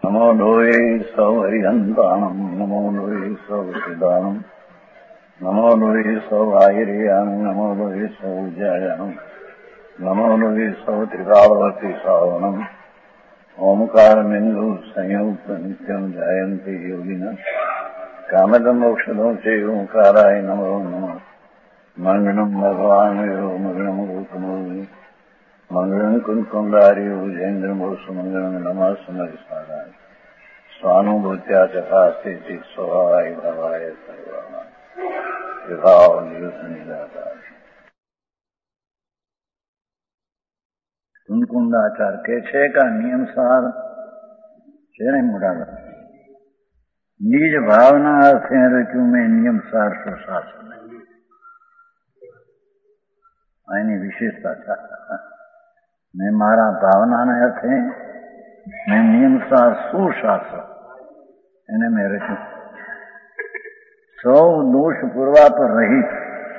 નમો લોહે સૌ હરિહંતાણમ નમો લોહે સૌ સિદ્ધાણમ નમો લોહે સૌ આયર્યામ નમો લોહે સૌ જયામ નમો લોહે સૌ ત્રિકાળવતી શ્રાવણમ ઓમકાર બિંદુ સંયુક્ત નિત્યમ જયંતી યોગિના કામદમ મોક્ષદો છે ઓંકારાય નમો નમઃ મંગળમ ભગવાન મંગળમ ગૌતમોની મંગળમ કુંકુંડાર્યો જૈન્દ્રમોષ મંગળમ નમઃ સમરિસ્મરાય સ્વાનુભૂત્યા ચકાસ્તે ચિત સ્વભાવાય ભાવાય સર્વાય વિભાવ નિયુત નિરાકાર કુંકુંડાચાર કે છે કે નિયમસાર છે ને મોટા નિજ ભાવના અર્થે રચ્યું મેં નિયમસાર સુશાસન એની વિશેષતા છે મેં મારા ભાવનાને અર્થે મેં નિયમસાર સુશાસન એને મેં રચ્યું સૌ દોષ પૂર્વા પર રહિત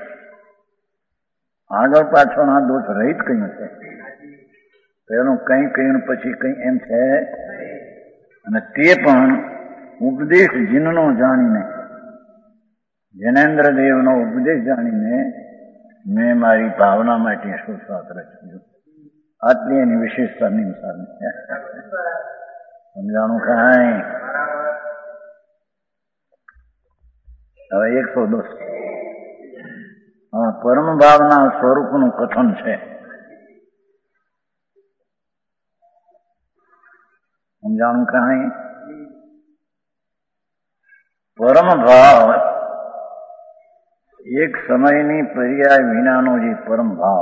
આગળ પાછળના દોષ રહિત કહ્યું છે પેલું કંઈ કહ્યું પછી કંઈ એમ છે અને તે પણ ઉપદેશ જીનનો જાણીને જૈનેન્દ્ર દેવનો ઉપદેશ જાણીને મેં મારી ભાવના માટે સુશાસ્ત્ર રચ્યું આટલી એની વિશેષતા નિયમસારની સમજાણું કાંઈ હવે 110 પરમ ભાવના સ્વરૂપનું કથન છે સમજાણું કાંઈ પરમ ભાવ એક સમયની પર્યાય વિનાનો જે પરમ ભાવ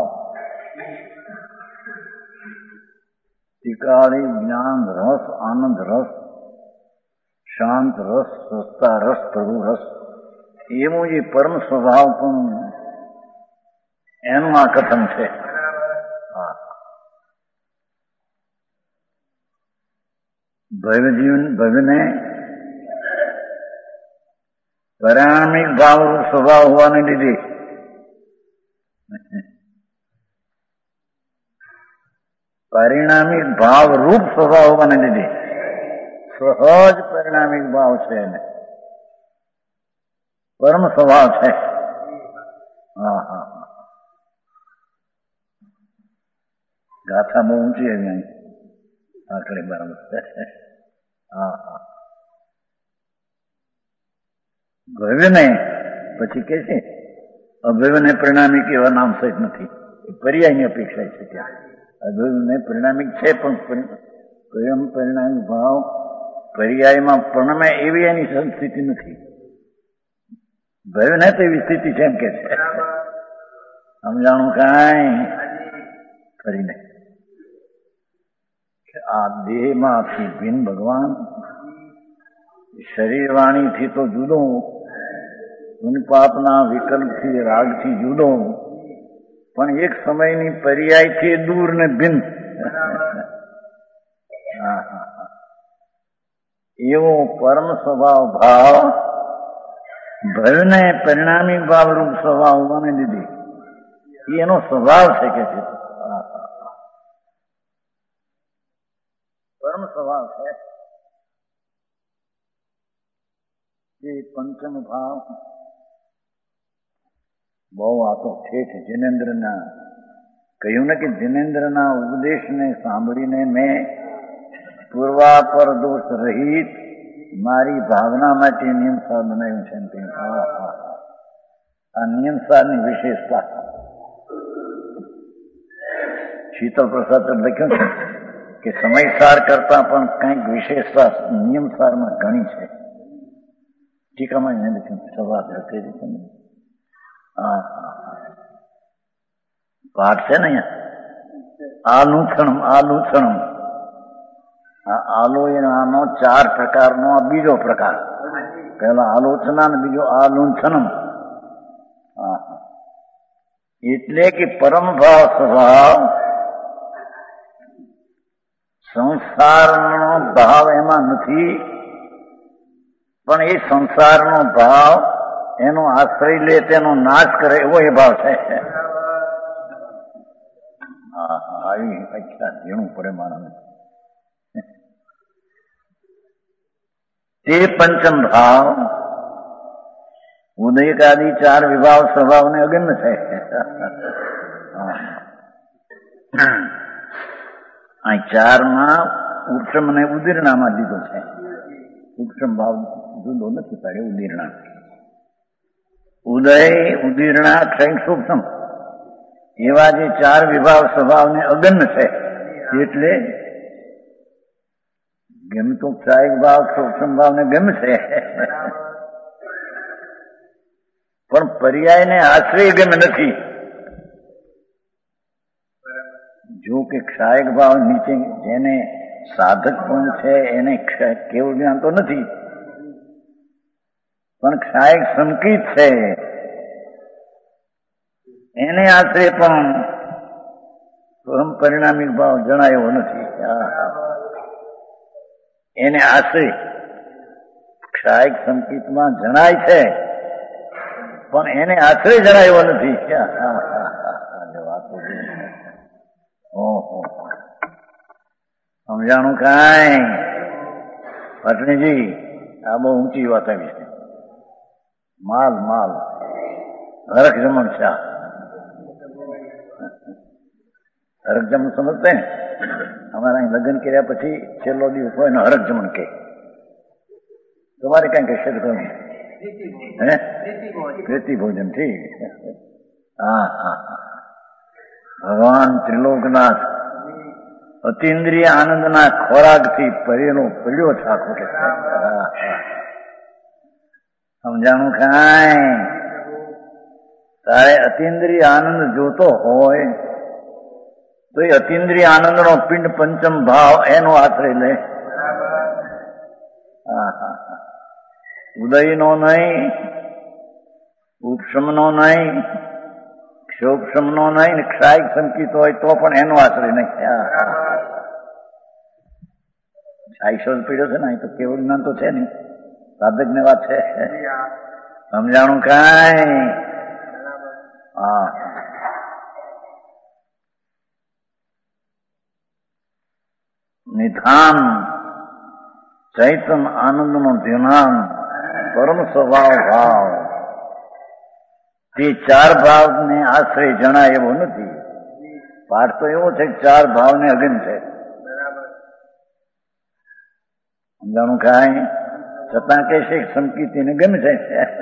તિકાળી જ્ઞાન રસ આનંદ રસ શાંત રસ સ્વસ્થતા રસ પ્રભુ રસ એવું જે પરમ સ્વભાવ પણ એનું આ કથન છે ભવ્યને પરિણામિક ભાવરૂપ સ્વભાવ હોવાને લીધે પરિણામિક ભાવરૂપ સ્વભાવ હોવાને લીધે સહજ પરિણામિક ભાવ છે એને પરમ સ્વભાવ છે ગાથા બહુ ઊંચી આવી અહીં આખરે બરાબર ભવ્યને પછી કે છે અભવ્યને પરિણામિક એવા નામ સહિત નથી એ પર્યાયની અપેક્ષા છે ત્યાં અભવ્યને પરિણામિક છે પણ સ્વયં પરિણામિક ભાવ પર્યાયમાં પરણમે એવી એની સંસ્થિતિ નથી ભવ્યને તો એવી સ્થિતિ છે એમ કે છે સમજાણું કાંઈ કરીને આ દેહમાંથી ભિન્ન ભગવાન શરીર વાણીથી તો જુદો પાપના વિકલ્પથી રાગથી જુદો પણ એક સમયની પર્યાયથી દૂર ને ભિન્ન એવો પરમ સ્વભાવ ભાવ ભયને પરિણામિક ભાવરૂપ સ્વભાવ હોવાને લીધે એનો સ્વભાવ છે કે છે પરમ સ્વભાવ છે એ પંચમ ભાવ બહુ આ તો ઠેઠ જૈનેન્દ્રના કહ્યું ને કે જૈનેન્દ્રના ઉપદેશને સાંભળીને મેં પૂર્વાપર દોષ રહિત મારી ભાવના માટે નિયમસાર બનાવ્યું છે આ નિયમસારની વિશેષતા શીતલ પ્રસાદ લખ્યું છે કે સમયસાર કરતા પણ કંઈક વિશેષતા નિયમસારમાં ઘણી છે ટીકામાં એને લખ્યું સભા તે રીતે પાઠ છે ને અહીંયા આલુછણમ આનો 4 પ્રકારનો બીજો પ્રકાર પહેલા આલોચના ને બીજો આલુંછનમ એટલે કે પરમ ભાવ સ્વભાવ સંસારનો ભાવ એમાં નથી પણ એ સંસારનો ભાવ એનો આશ્રય લે તેનો નાશ કરે એવો એ ભાવ છે આવી અચ્છા ઝીણું પડે માણસ તે પંચમ ભાવ ઉદયકાદી 4 વિભાવ સ્વભાવને અગમ્ય છે. આ 4માં ઉપક્રમ અને ઉદીર્ણામાં લીધો છે. ઉપક્રમ ભાવ જુદો નથી પાડ્યો. ઉદીર્ણા, ઉદય, ઉદીર્ણા, ક્ષય, સૂક્ષ્મ એવા જે 4 વિભાવ સ્વભાવને અગમ્ય છે. એટલે ગમતો ક્ષાયક ભાવ સૂક્ષ્મ ભાવને ગમે છે, પણ પર્યાયને આશ્રય ગમે નથી. જો કે ક્ષાયક ભાવ નીચે જેને સાધક પણ છે એને કેવું જ્ઞાન તો નથી, પણ ક્ષાયક સંકિત છે એને આશ્રય પણ પરિણામિક ભાવ જણાયો નથી. એને આશ્રય ક્ષાયક સંકિતમાં જણાય છે પણ એને આશ્રય જણાયો નથી. ઓહો, સમજાણું કાંઈ? પટણીજી, આ બહુ ઊંચી વાત આવી છે. માલ માલ હરખ જમણ શા, હરખ જમણ સમજતે ને? અમારા અહીં લગ્ન કર્યા પછી છેલ્લો દિવસ હોય ને હરખ જમણ કે. તમારે કઈ કહેશે તો કહું? હે, પ્રીતિ ભોજન. ઠીક. હા હા હા. ભગવાન ત્રિલોકનાથ અતિન્દ્રિય આનંદના ખોરાકથી પરેલો પડ્યો થાકો કે સમજાણું કાંઈ? તારે અતિન્દ્રિય આનંદ જોતો હોય તો એ અતિન્દ્રિય આનંદનો પિંડ પંચમ ભાવ એનો આશ્રય લે. ઉદયનો નહીં, ઉપશમનો નહીં, ક્ષોપશમનો નહીં, ક્ષાયક સંકિત હોય તો પણ એનો આશ્રય નહીં. ક્ષાયશો પીડ્યો છે ને, અહીં તો કેવું જ્ઞાન તો છે નહીં, સાધક ને વાત છે. સમજાણું કાંઈ? હા. નિધાન ચૈતન આનંદનો ધ્યાન પરમ સ્વભાવ ભાવ તે 4 ભાવને આશ્રય જણાય એવો નથી. પાઠ તો એવો છે કે 4 ભાવને અગમ છે. સમજાણું કાંઈ? છતાં કે છે સંકિતિને ગમે છે.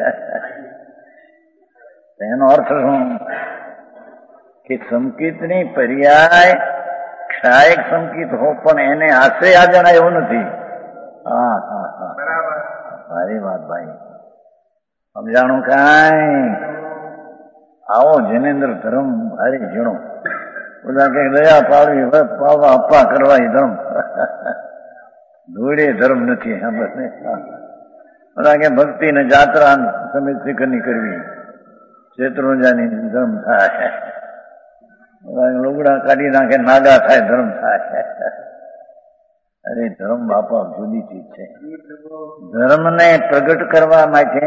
એનો અર્થ શું? કે સંકિતની પર્યાય ક્ષાયક સંકિત હો પણ એને આશ્રય આ જણાય એવું નથી. હા હા હા, સારી વાત ભાઈ. સમજાણું કાંઈ? આવો જિનેન્દ્ર ધર્મ ભારે ઝીણો. બધા કઈ દયા પાડવી, પાવા અપ્પા કરવા એ ધર્મ. ધૂળે ધર્મ નથી. બધા કે ભક્તિ ને જાત્રા સમિત શિખરની કરવી, શેત્રુંજાની ધર્મ થાય. લુગડા કાઢી નાખે નાગા થાય ધર્મ થાય. અરે ધર્મ બાપા જુદી ચીજ છે. ધર્મને પ્રગટ કરવા માટે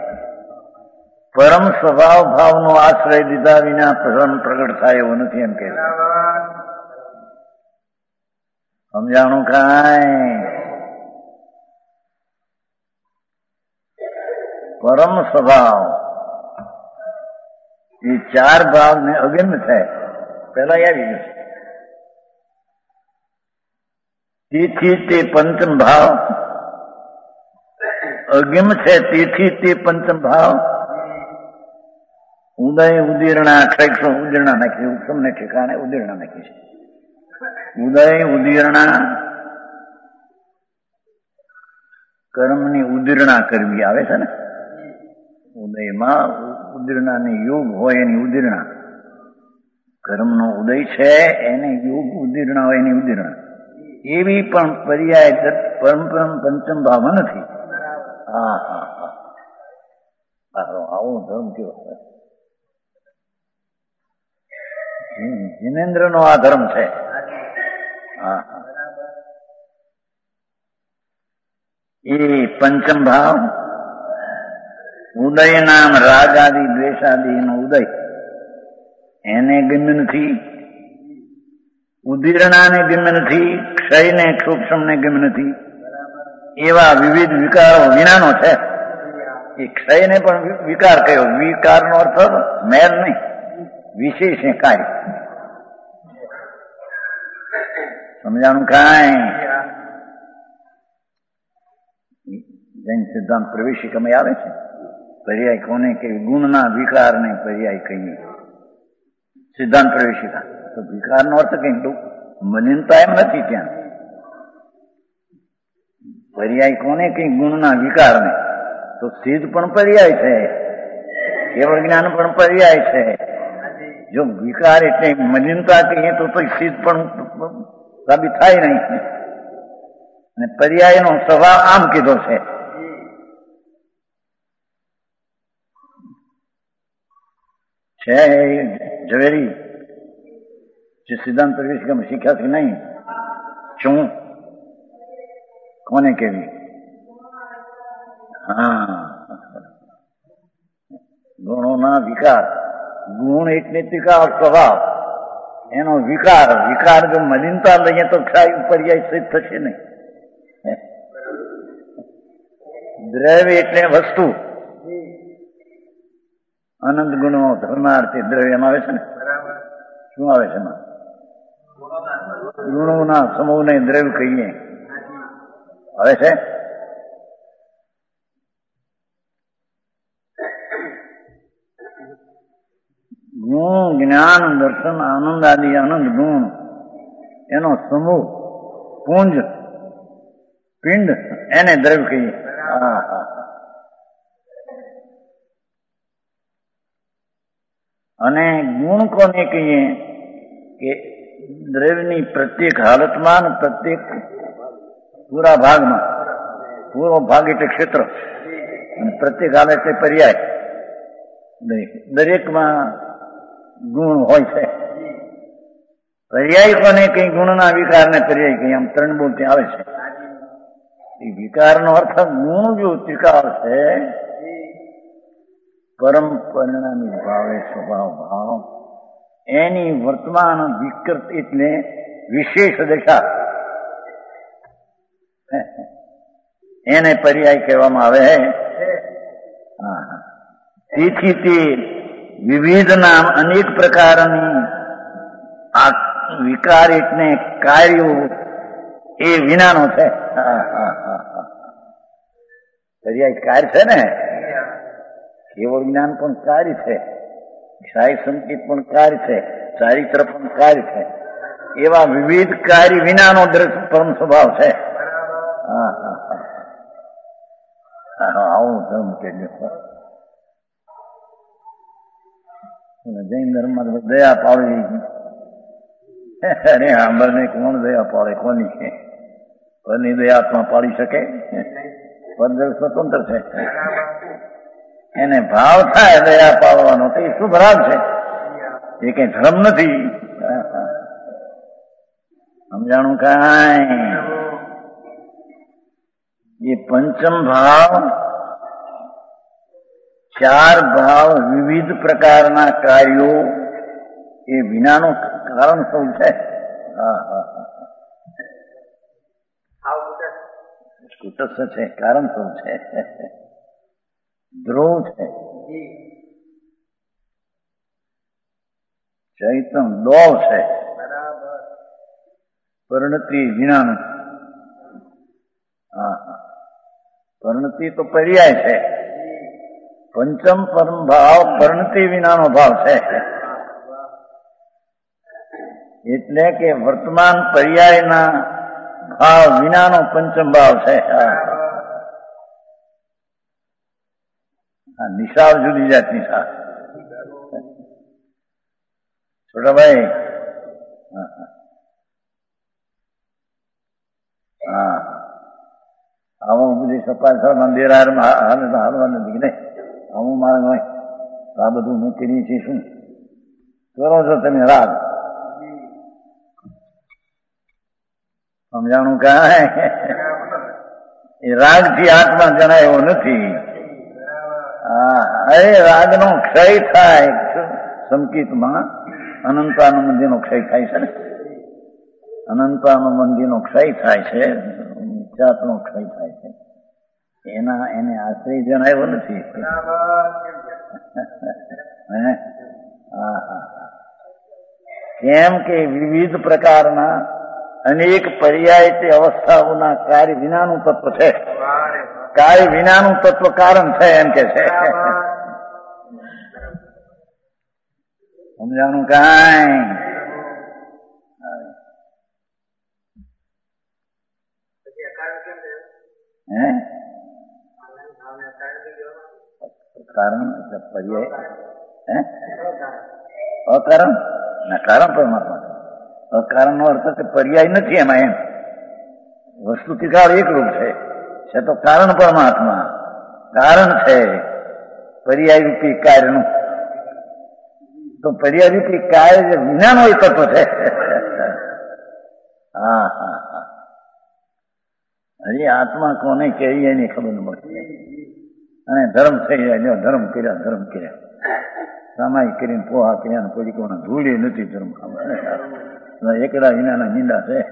પરમ સ્વભાવ ભાવનો આશ્રય દીધા વિના ધર્મ પ્રગટ થાય એવો નથી એમ કે. સમજાણું કાંઈ? પરમ સ્વભાવ એ 4 ભાવને અગમ્ય છે. પેલા આવી ગયું. તેથી તે પંચમ ભાવ અગમ છે. તેથી તે પંચમ ભાવ ઉદય, ઉદીર્ણા, ક્ષય, ઉદીર્ણા નાખી. ઉપસમને ઠેકાણે ઉદીર્ણા નાખી છે. ઉદય, ઉદીર્ણા, કર્મની ઉદીર્ણા કરવી આવે છે ને. ઉદયમાં ઉદીર્ણાની યોગ હોય એની ઉદીર્ણા. કર્મનો ઉદય છે એને યોગ ઉદીર્ણા હોય એની ઉદીર્ણા. એવી પણ પર્યાય પંચમ ભાવમાં નથી. હા હા હા, આવો ધર્મ કેવો જિનેન્દ્ર નો આ ધર્મ છે. હા હા, એ પંચમ ભાવ ઉદય નામ રાગાદી દ્વેષાદી નો ઉદય એને ગમ્ય નથી. ઉદીર્ણાને ગમ્ય નથી. ક્ષયને સૂક્ષ્મને ગમ્ય નથી. એવા વિવિધ વિકારો વિનાનો છે. એ ક્ષયને પણ વિકાર કયો. વિકારનો અર્થ મેલ નહીં, વિશેષ કાર્ય. સમજાણું કાંઈ? જૈન સિદ્ધાંત પ્રવેશિકામાં આવે છે. પર્યાય કોને કે ગુણના વિકારને પર્યાય કહીએ. સિદ્ધાંત પ્રવેશિકા. તો વિકારનો અર્થ કઈ મલિનતા એમ નથી. ત્યાં પર્યાય કોને કઈ ગુણના વિકારને. તો સિદ્ધ પણ પર્યાય છે, કેવળ જ્ઞાન પણ પર્યાય છે. જો વિકાર એટલે મલિનતા કહીએ તો સિદ્ધ પણ સાબિત થાય નહીં. અને પર્યાયનો સ્વભાવ આમ કીધો છે. ઝવેરી જે સિદ્ધાંત પ્રવેશિકામાં શીખ્યા છે નહીં, શું કોને કેવી? હા, ગુણોના વિકાર. ગુણ એટલે ત્રિકાળ સ્વભાવ, એનો વિકાર. વિકાર જો મલિનતા લઈએ તો ક્ષય પર્યાય સિદ્ધ થશે નહીં. દ્રવ્ય એટલે વસ્તુ. અનંત ગુણો ધર્માર્થી દ્રવ્યમાં આવે છે ને. શું આવે છે એમાં? ગુણોના સમૂહને દ્રવ્ય કહીએ. આવે છે. ગુણ, જ્ઞાન, દર્શન, આનંદ આદિ અનંત ગુણ, એનો સમૂહ, પુંજ, પિંડ, એને દ્રવ્ય કહીએ. અને ગુણ કોને કહીએ કે દ્રવ્યની પ્રત્યેક હાલતમાં, પ્રત્યેક પૂરા ભાગમાં. પૂરો ભાગ એટલે ક્ષેત્ર, અને પ્રત્યેક હાલત એટલે પર્યાય. દરેકમાં ગુણ હોય છે. પર્યાય કોને કઈ ગુણના વિકારને પર્યાય કઈ, આમ ત્રણ બોલ ત્યાં આવે છે. એ વિકારનો અર્થ ગુણ જો ત્રિકાળ છે, પરમ પરિણામી ભાવે સ્વભાવ ભાવ, એની વર્તમાન વિકૃત એટલે વિશેષ દશા, એને પર્યાય કહેવામાં આવે. તેથી તે વિવિધ નામ અનેક પ્રકારની આ વિકાર એટલે કાર્યો એ વિનાનો છે. પર્યાય કાર્ય છે ને. કેવળ જ્ઞાન પણ કાર્ય છે, ક્ષય સંકેત પણ કાર્ય છે, ચારિત્ર પણ કાર્ય છે. એવા વિવિધ કાર્ય વિનાનો પરમ સ્વભાવ છે. આવું ધર્મ કે જૈન ધર્મમાં દયા પાડવી. અરે સાંભળને કોણ દયા પાડે? કોની પરની દયાત્મા પાડી શકે? પદ સ્વતંત્ર છે. એને ભાવ થાય દયા પાડવાનો તો એ શુભ રાગ છે. એ કઈ ધર્મ નથી. સમજાણું કાંઈ? એ પંચમ ભાવ, ચાર ભાવ, વિવિધ પ્રકારના કાર્યો એ વિનાનું કારણ શું છે? કુટસ્થ છે. કારણ શું છે? ધ્રુવ છે. ચૈતન દોવ છે. પરિણતિ વિનાનું. પરિણતિ તો પર્યાય છે. પંચમ પરમ ભાવ પરિણતિ વિનાનો ભાવ છે. એટલે કે વર્તમાન પર્યાયના ભાવ વિનાનો પંચમ ભાવ છે. નિશાળ જુદી જાતની સાર. છોટાભાઈ, આવું બધી સપાટ મંદિર હાલવા નથી નહીં. આવું મારે હોય આ બધું મૂકીને છે. શું કરો છો તમે? રાગ. સમજાણું કાંઈ? એ રાગ થી આત્મા જણાય એવો નથી. અરે રાગનો ક્ષય થાય સંકેતમાં. અનંતાનુબંધીનો ક્ષય થાય છે ને. અનંતાનુબંધીનો ક્ષય થાય છે. નિશ્ચાતનો ક્ષય થાય છે. એને આશ્રય જણાવ્યો નથી. કેમ કે વિવિધ પ્રકારના અનેક પર્યાય અવસ્થાઓના કાર્ય વિનાનું તત્વ છે. કાર્ય વિનાનું તત્વ કારણ છે એમ કે છે. સમજાણું કાંઈ? કારણ પર્યાય અકારણ ના કારણ પરમાત્મા. અકારણ નો અર્થ કે પર્યાય નથી એમાં. એમ વસ્તુથી કાળ એકરૂપ છે તો કારણ પરમાત્મા કારણ છે પર્યાય રૂપી કાર્યનું. તો પર્યાય રૂપી કાર્ય વિનાનો એ તત્વ છે. હા હા હા. હજી આત્મા કોને કેવી એની ખબર ન પડતી. અને ધર્મ થઈ જાય, ધર્મ કર્યા સામાયિક કરીને પોહા કર્યા, પછી કોને ધૂળી નથી ધર્મ. એકડા વિનાના નિંદા છે.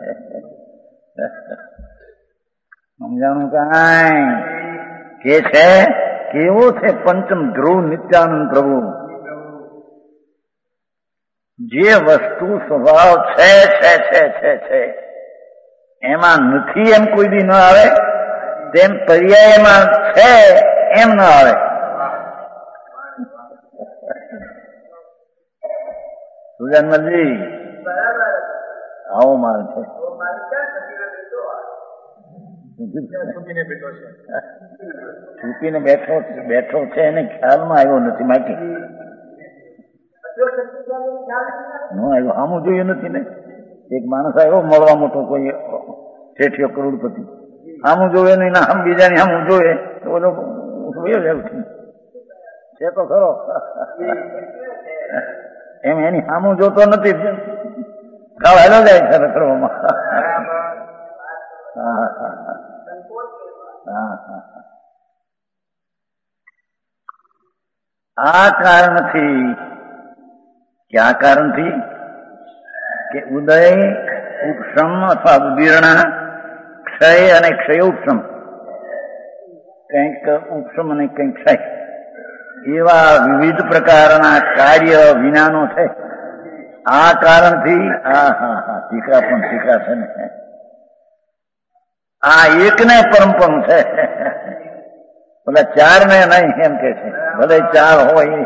સમજાણું કાંઈ? કે છે કેવો છે પંચમ ધ્રુવ નિત્યાનંદ પ્રભુ. જે વસ્તુ સ્વભાવ છે એમાં નથી એમ કોઈ દી ન આવે, તેમ પર્યાયમાં છે એમ ન આવે. સુજાનમલજી આવો માલ છે. છૂપીને બેઠો છે એને ખ્યાલમાં આવ્યો નથી. માટી નો આવ્યો, આમું જોયું નથી ને. એક માણસ આવ્યો મળવા, મોટો કોઈ શેઠિયો કરોડપતિ, આમું જોવે નહીં ને આમ બીજાની આમું જોવે તો બધો છે તો ખરો. એમ એની સામું જોતો નથી, કાળ હેલો જાય છે કરવામાં. આ કારણથી, ક્યાં કારણથી કે ઉદય ઉપશમ અથવા ઉદીર્ણા, ક્ષય અને ક્ષય ઉપશમ, કંઈક ઉપશમ અને કંઈક ક્ષય, એવા વિવિધ પ્રકારના કાર્ય વિનાનો છે. આ કારણથી ટીકા પણ ટીકા છે ને, આ એકને પરમપણ છે, બધા ચાર ને નહીં એમ કે છે. ભલે ચાર હોય,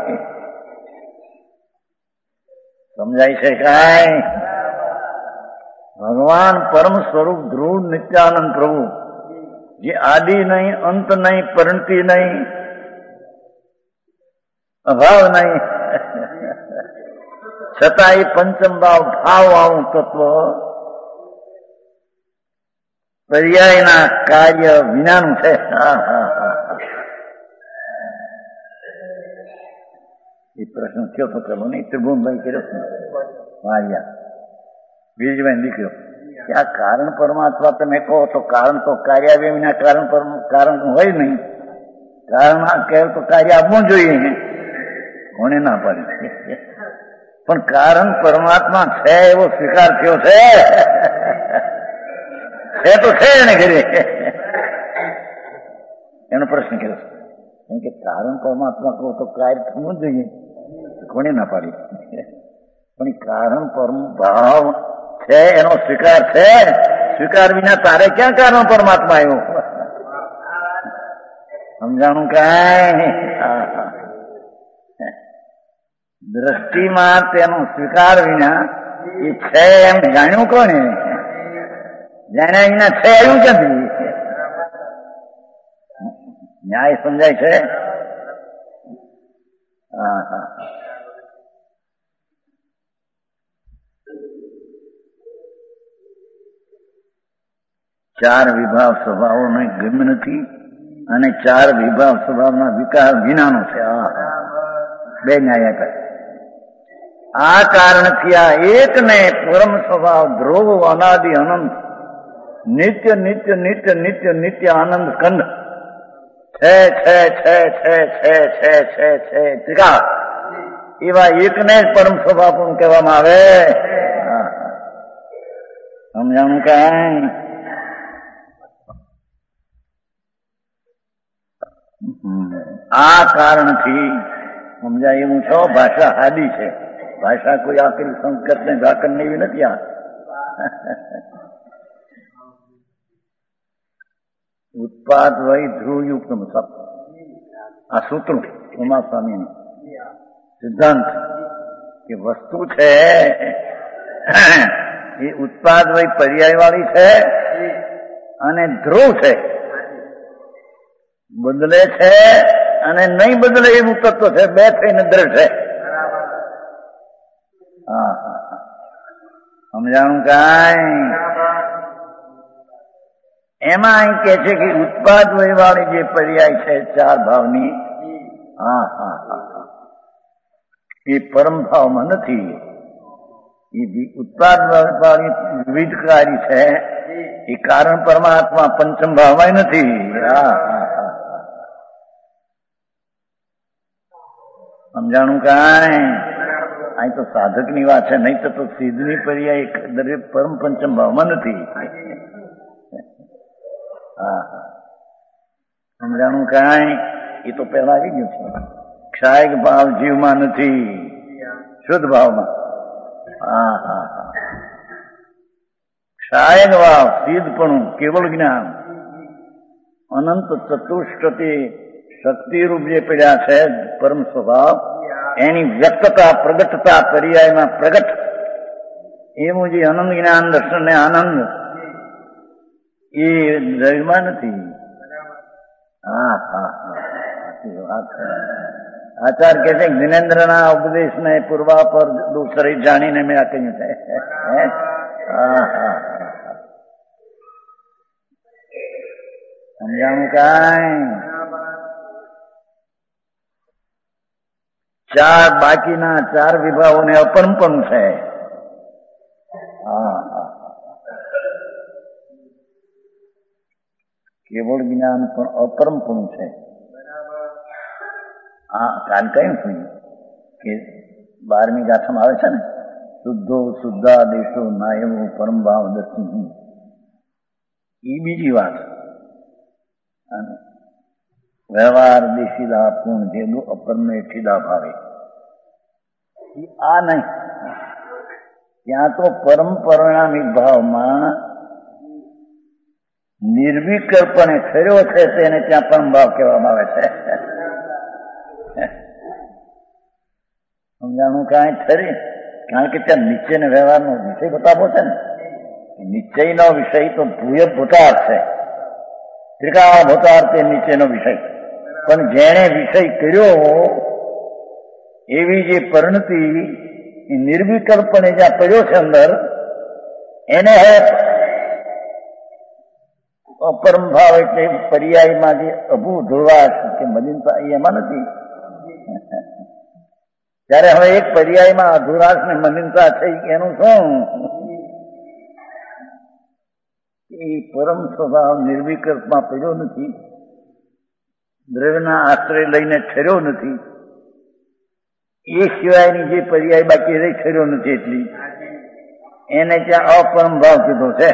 સમજાય છે કાંઈ? ભગવાન પરમ સ્વરૂપ ધ્રુવ નિત્યાનંદ પ્રભુ, જે આદિ નહીં, અંત નહીં, પરિણતિ નહીં, અભાવ નહીં, છતાં એ પંચમ ભાવ વાળું તત્વ પર્યાયના કાર્ય વિનાનું છે. એ પ્રશ્ન થયો તો પેલો નહીં, ત્રિભુવનભાઈ કર્યો વાળિયા વીરજીભાઈ દીકરો કે આ કારણ પરમાત્મા તમે કહો તો કારણ તો કાર્ય વિના કારણ હોય નહીં. કારણ કહે તો કાર્ય આપવું જોઈએ, કોને ના પાડી. પણ કારણ પરમાત્મા છે એવો સ્વીકાર થયો છે તો છે એને ઘરે. એનો પ્રશ્ન કર્યો કેમ કે કારણ પરમાત્મા કહો તો કાર્ય થવું જોઈએ, કોને ના પાડી. પણ કારણ પરમ ભાવ છે એનો સ્વીકાર છે. સ્વીકાર વિના તારે ક્યાં કારણ પરમાત્મા આવ્યો? સમજાણું કાંઈ? દ્રષ્ટિમાં તેનો સ્વીકાર વિના એ છે એમ જાણ્યું કોને? જાણ્યા વિના છે આવ્યું ક્યાંથી? ન્યાય સમજાય છે? ચાર વિભાવ સ્વભાવોનો ગમ્ય નથી અને ચાર વિભાવ સ્વભાવના વિકાર વિનાનો છે. બે ન્યાય આપ્યા. આ કારણથી આ એકને પરમ સ્વભાવ ધ્રુવ અનાદિ અનંત નિત્ય નિત્ય નિત્ય નિત્ય નિત્ય આનંદ સ્કંદ છે એવા એકને જ પરમ સ્વભાવ પણ કહેવામાં આવે. સમજાણું કાંઈ? આ કારણથી સમજાય એવું છો. ભાષા હાદી છે. ભાષા કોઈ આખરી સંસ્કૃત ને વ્યાકરણ એવી નથી. આ ઉત્પાદ વય ધ્રુવયુક્ત આ સૂત્ર ઉમા સ્વામીનું સિદ્ધાંત કે વસ્તુ છે એ ઉત્પાદ વય પર્યાય વાળી છે અને ધ્રુવ છે, બદલે છે અને નહીં બદલે એવું તત્વ છે. બે થઈને દ્રઢ છે. હા હા સમજાણું કાંઈ? એમાં અહીં કે છે કે ઉત્પાદ વય વાળી જે પર્યાય છે ચાર ભાવની, હા હા હા, એ પરમ ભાવમાં નથી. એ ઉત્પાદ વાળી વિવિધકારી છે. એ કારણ પરમાત્મા પંચમ ભાવમાં નથી. હા હા હા સમજાણું કાંઈ? અહીં તો સાધકની વાત છે, નહીં તો સિદ્ધની પર્યાય દરેક પરમ પંચમ ભાવમાં નથી. હા હા સમજાણું કાંઈ? એ તો પહેલા આવી ગયું છે. ક્ષાયક ભાવ જીવમાં નથી, શુદ્ધ ભાવમાં. હા હા હા ક્ષાયક ભાવ સિદ્ધપણું કેવળ જ્ઞાન અનંત ચતુષ્ટતિ શક્તિરૂપ જે પડ્યા છે પરમ સ્વભાવ, એની વ્યક્તતા પ્રગટતા પર્યાયમાં પ્રગટ એવું જે અનંત જ્ઞાન દર્શન ને આનંદ એ દ્રવ્યમાં નથી. હા હા હા આચાર કે છે જ્ઞાનેન્દ્રના ઉપદેશ ને પૂર્વા પર દૂસરી જાણીને મેં આ કહ્યું છે. હા હા સમજાણું કાંઈ? ચાર બાકીના ચાર વિભાગોને અપરંપણ છે. હા હા કેવળ જ્ઞાન પણ અપરંપણ છે. હા કાલ કહ્યું છું કે 12મી ગાથામાં આવે છે ને, શુદ્ધો શુદ્ધા દેશો નાયવો પરમ ભાવ દર્શન. એ બીજી વાત. અને વ્યવહાર દેશીદા પૂર્ણ જેનું અપરને ઠીદા ભાવે, આ નહીં. ત્યાં તો પરમ પરિણામિક ભાવમાં નિર્વિકલ્પણે ખર્યો છે તેને ત્યાં પરમ ભાવ કહેવામાં આવે છે. સમજાણું કાંઈ ખરી? કારણ કે ત્યાં નિશ્ચયને વ્યવહારનો વિષય બતાવો છે ને. નિશ્ચયનો વિષય તો ભૂય ભૂતાર છે. ત્રિકાળ ભૂતાર તે નિશ્ચયનો વિષય. પણ જેણે વિષય કર્યો એવી જે પરિણતિ નિર્વિકલ્પણે જ્યાં પડ્યો છે અંદર, એને અપરમ ભાવ એટલે પર્યાયમાં જે અભૂ ધ્રુવાશ કે મલિનતા એમાં નથી. ત્યારે હવે એક પર્યાયમાં અધુરાશ ને મલિનતા થઈ, એનું શું? એ પરમ સ્વભાવ નિર્વિકલ્પમાં પડ્યો નથી, દ્રવ્યના આશ્રય લઈને ઠર્યો નથી. એ સિવાયની જે પર્યાય બાકી રહી ઠર્યો નથી, એટલી એને ત્યાં અપરમ ભાવ કીધો છે.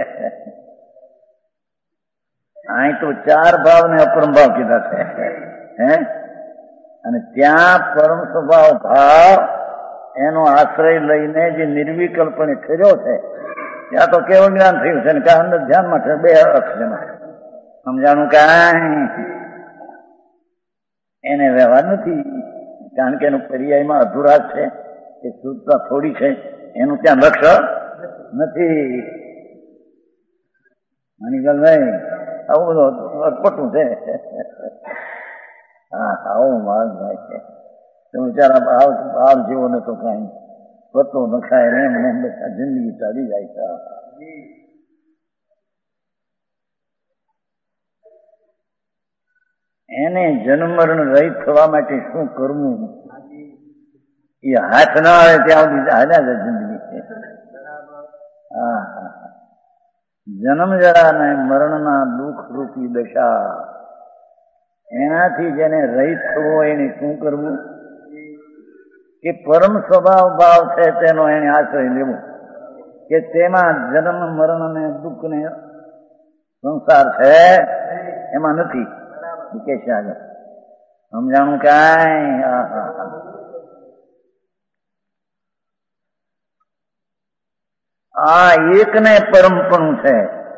અહીં તો ચાર ભાવને અપરમ ભાવ કીધા છે. હે અને ત્યાં પરમ સ્વભાવ ભાવ એનો આશ્રય લઈને જે નિર્વિકલ્પણે ઠર્યો છે, ત્યાં તો કેવું જ્ઞાન થયું છે ને કે અંદર ધ્યાનમાં છે. બે અક્ષરમાં સમજાણું કાંઈ? એને વ્યવહાર નથી. કારણ કે એનો પર્યાયમાં અધુરાશ છે, એ શુદ્ધતા થોડી છે, એનું ત્યાં લક્ષ્ય નથી. માની ગલ નહીં, આવું બધું અટપટું છે. હા આવું માર્ગ ભાઈ છે. તો બિચારા ભાવ જેવો ને તો કઈ પતો ન ખાય ને એમને બધા જિંદગી ચાલી જાય છે. એને જન્મ મરણ રહિત થવા માટે શું કરવું એ હાથ ના આવે ત્યાં સુધી હાલ્યા જાય જિંદગી છે. હા હા જન્મ જરા ને મરણના દુઃખ રૂપી દશા, એનાથી જેને રહિત થવો એને શું કરવું? કે પરમ સ્વભાવ ભાવ છે તેનો એને આશ્રય લેવો, કે તેમાં જન્મ મરણ અને દુઃખ ને સંસાર છે એમાં નથી. કે છે આગળ સમજાણું કાંઈ? આ એકને પરમપણું છે.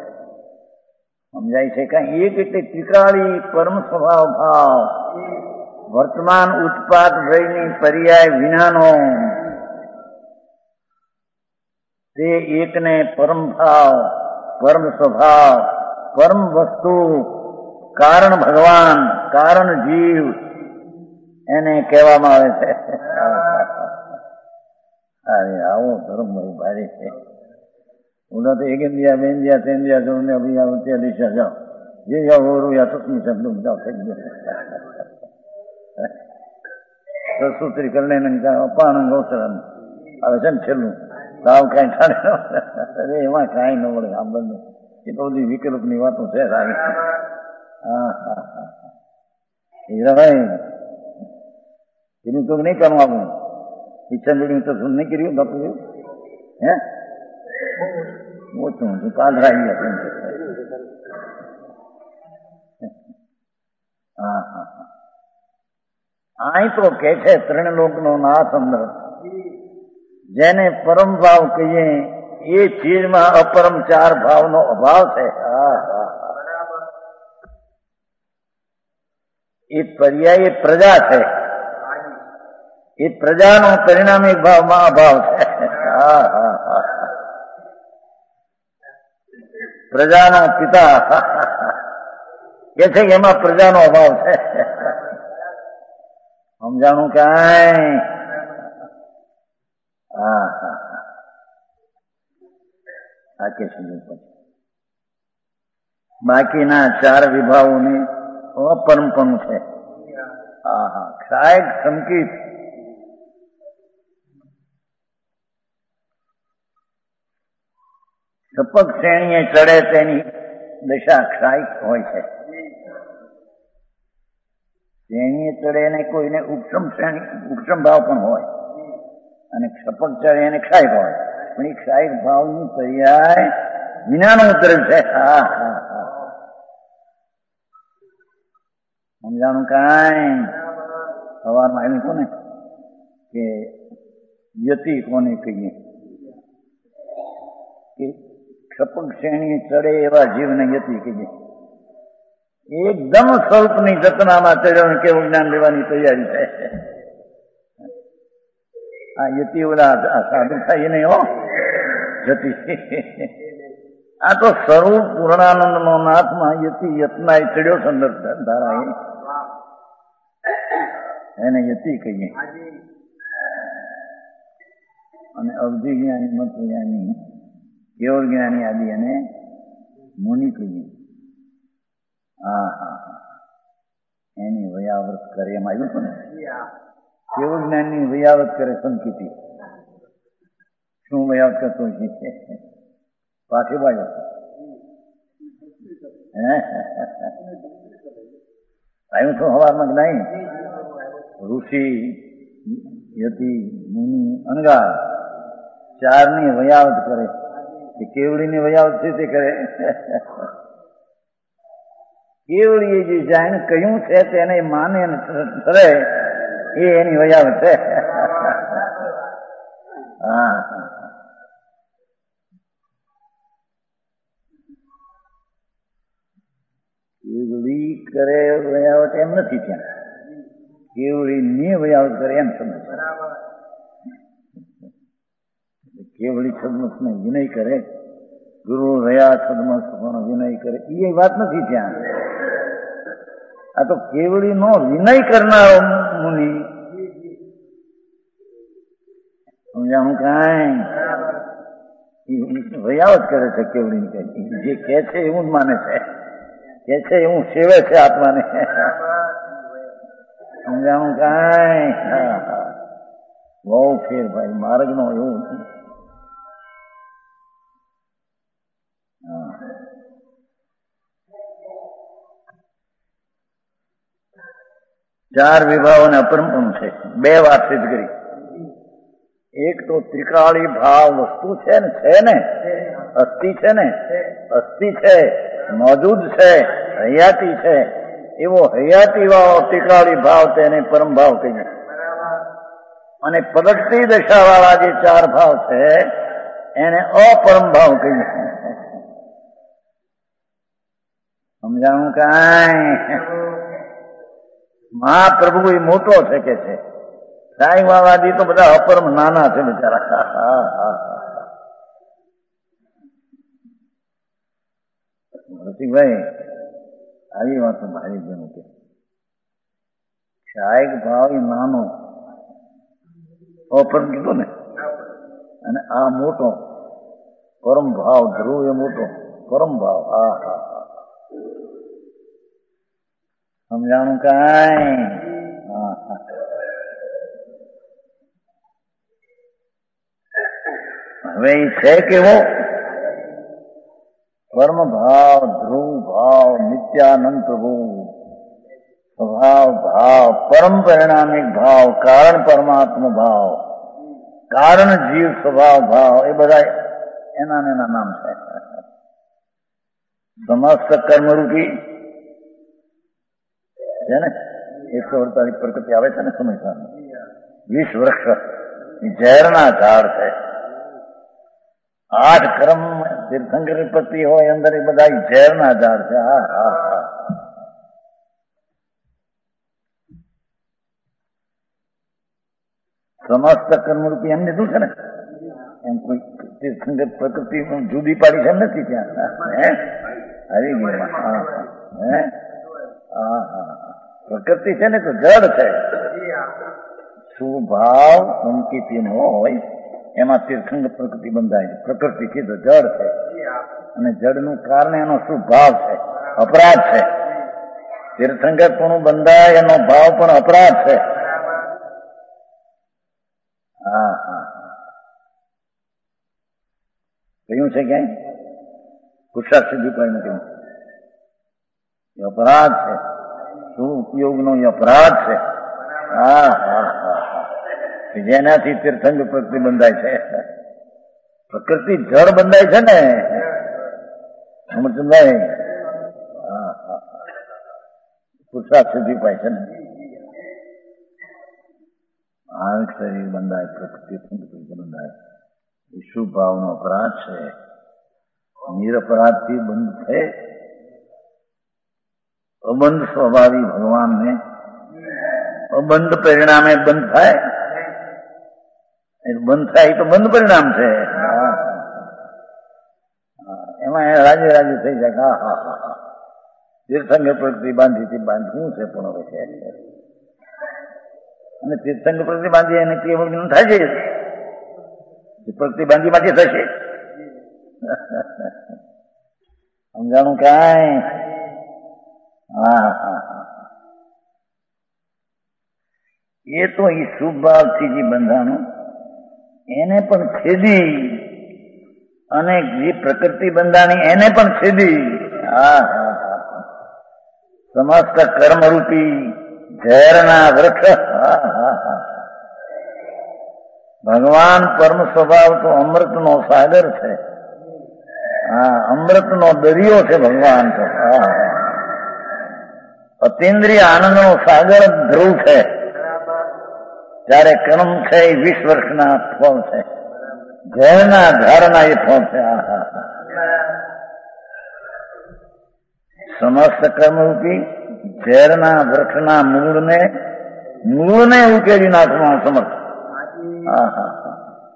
સમજાય છે કાંઈ? એક એટલે ત્રિકાળી પરમ સ્વભાવ ભાવ, વર્તમાન ઉત્પાદ ભયની પર્યાય વિનાનો તે એકને પરમ ભાવ, પરમ સ્વભાવ, પરમ વસ્તુ, કારણ ભગવાન, કારણ જીવ એને કહેવામાં આવે છે. અરે આવો ધર્મ ભારી છે. उन्हें तो एक दिया बेन दिया तेन दिया जो उन्हें अभी यहाँ उठे दिशा जाओ ये या हो रू या तो तुम सब लोग जाओ फेंक दो तो सूत्री करने का पान गौसरन अब ऐसा चलू गाँव कहीं ठाणे अरे वहाँ कहीं न बोले हम बंद ये तो दी विकल्प नहीं बातों से आगे हीरा भाई इन्हें तो नहीं करवा हूँ इच्छा मेरी तो सुनने के लिए बापू है वो तो काल रही है. आई तो के છે ત્રણ લોકનો નાથ અંદર જેને પરમ ભાવ કહીએ એ ચીજમાં અપરમ ચાર ભાવનો અભાવ છે. એ પર્યાય પ્રજા છે. એ પ્રજાનો પરિણામિક ભાવમાં અભાવ છે. પ્રજાનો પિતા કે છે કે એમાં પ્રજાનો અભાવ છે. સમજાણું કાંઈ? આ કે છે બાકીના ચાર વિભાગોને અપરમપણું છે. ક્ષાયક સંકિત સપક શ્રેણીએ ચડે તેની દશા ક્ષાયિક હોય છે. શ્રેણીએ ચડે ને કોઈને ઉપશમ ભાવ પણ હોય અને સપક ચડે એને ક્ષાયિક હોય પણ એ ક્ષાયિક ભાવની પર્યાય વિનાનો ઉતરે છે. સમજાણું કાંઈ? સવારમાં આવ્યું હતું ને કે યતિ કોને કહીએ કે સપક શ્રેણી ચડે એવા જીવને યતિ કહીએ. એકદમ સ્વલ્પની જતનામાં ચડ્યો કેવું જ્ઞાન લેવાની તૈયારી થાય. આ યતિ ઓલા સાધુ થાય નહીં હો જતિ. આ તો સ્વરૂપ પૂર્ણાનંદ નો નાથમાં યતિ યત્નાય ચડ્યો સંદર્ભ ધારાએ એને યતિ કહીએ. અને અવધિ જ્ઞાની મત જ્ઞાની કેવળ જ્ઞાની આદિ અને મુનિ કહીએ. એની વયાવૃત કરે એમ આવ્યું હતું ને. કેવળ જ્ઞાનની વયાવૃત કરે સંકિતિ. શું વયાવત કરતો છે? પાછી બાજુ આવ્યું તો હવારમાં નહીં. ઋષિ યતિ મુનિ અનગા ચારની વયાવત કરે. કેવડીની વયાવત છે તે કરે. કેવડીએ જે જાણ કહ્યું છે તેને માને કરે એ એની વયાવત છે. કેવડી કરે વયાવત એમ નથી. ત્યાં કેવડી ની વયાવત કરે એમ સમજ. કેવડી છદમસ ને વિનય કરે, ગુરુ રહ્યા છદમસ વિનય કરે એ વાત નથી ત્યાં. આ તો કેવડી નો વિનય કરનારો મુનિ. સમજાણું કાંઈ? વયાવત કરે છે કેવડી. જે કે છે એવું જ માને છે, કે છે એવું સેવે છે આત્માને. સમજાણું કાંઈ? બહુ ફેર ભાઈ માર્ગ નો એવું. ચાર વિભાગોને અપરમપણું છે. બે વાત સિદ્ધ કરી. એક તો ત્રિકાળી ભાવ વસ્તુ છે ને, અસ્થિ છે ને, અસ્થિ છે, મોજૂદ છે, હયાતી છે. એવો હયાતી વાળો ટીકાળી ભાવ તેને પરમ ભાવ કહીએ. અને પ્રગતિ દશા વાળા જે 4 ભાવ છે એને અપરમ ભાવ કહીએ. સમજાણું કાંઈ? મહાપ્રભુ એ મોટો છે કે છે, સાંઈ બાબાજી તો બધા અપરમ નાના છે બિચારા. રસિકભાઈ આવી વાતો મારી જેમ કે સાયક ભાવ એ નાનો અપરમ કીધું ને, અને આ મોટો પરમ ભાવ ધ્રુવ એ મોટો પરમ ભાવ. હા હા હા, સમજાણું કાંઈ? હા હા. હવે એ છે કેવો? પરમ ભાવ, ધ્રુવ ભાવ, નિત્યાનંદ પ્રભુ સ્વભાવ ભાવ, પરમ પરિણામિક ભાવ, કારણ પરમાત્મા ભાવ, કારણ જીવ સ્વભાવ ભાવ, એ બધા એના નામ છે. સમસ્ત કર્મરૂપી છે ને, 148 પ્રકૃતિ આવે છે ને સમય, 20 વૃક્ષ ઝેરના ઝાડ છે. 8 કર્મ તીર્થંકર પતિ હોય અંદર, એ બધા ઝેરના ઝાડ છે. હા હા હા. સમસ્ત કર્મરૂપી એમ લીધું છે ને, એમ કોઈ તીર્થંકર પ્રકૃતિ જુદી પાડી છે એમ નથી ત્યાં. આવી ગઈ. હા હા, પ્રકૃતિ છે ને તો જડ છે. સુભાવ સંકેતી નો હોય એમાં તીર્થંકર પ્રકૃતિ બંધાય. પ્રકૃતિ છે તો જડ છે, અને જડનું કારણ એનો સુભાવ છે, અપરાધ છે. તીર્થંકર પણ બંધાય એનો ભાવ પણ અપરાધ છે. હા હા, કહ્યું છે ક્યાંય? પુરુષાર્થ સિદ્ધિ કોઈ નથી. અપરાધ છે, શું ઉપયોગનો અપરાધ છે. હા હા હા, જેનાથી તીર્થંકર પ્રકૃતિ બંધાય છે. પ્રકૃતિ જળ બંધાય છે ને અમરચંદભાઈ. હા હા, પુરુષાર્થ સિદ્ધિ પાય છે ને. આ શરીર બંધાય, પ્રકૃતિ બંધાય. એ શુભ ભાવનો અપરાધ છે. નિરપરાધથી બંધ છે. અબંધ સ્વભાવી ભગવાનને અબંધ પરિણામે બંધ થાય. બંધ થાય તો બંધ પરિણામ છે. એમાં રાજે રાજે થઈ જાય. હા હા હા હા, તીર્થંકર પ્રકૃતિ બાંધી બાંધવું છે પણ હવે છે. અને તીર્થંકર પ્રકૃતિ બાંધી એને કેવળ જ્ઞાન થાય છે. પ્રકૃતિ બાંધી માંથી થશે. સમજાણું કાંઈ? હા હા હા, એ તો એ શુભ ભાવથી જે બંધાણું એને પણ છેદી, અને જે પ્રકૃતિ બંધાણી એને પણ છેદી. હા હા હા, સમસ્ત કર્મરૂપી ઝેરના વૃક્ષ. હા હા હા, ભગવાન પરમ સ્વભાવ તો અમૃતનો સાગર છે. હા, અમૃતનો દરિયો છે ભગવાન તો. હા હા, અતિન્દ્રિય આનંદનો સાગર ધ્રુવ છે. ત્યારે કર્મ છે એ 20 વર્ષના ફળ છે. ઝેરના ઝાડના એ ફળ છે. હા હા, સમસ્ત કર્મરૂપી ઝેરના વૃક્ષના મૂળને ઉકેલી નાખવાનું સમર્થ. હા હા હા,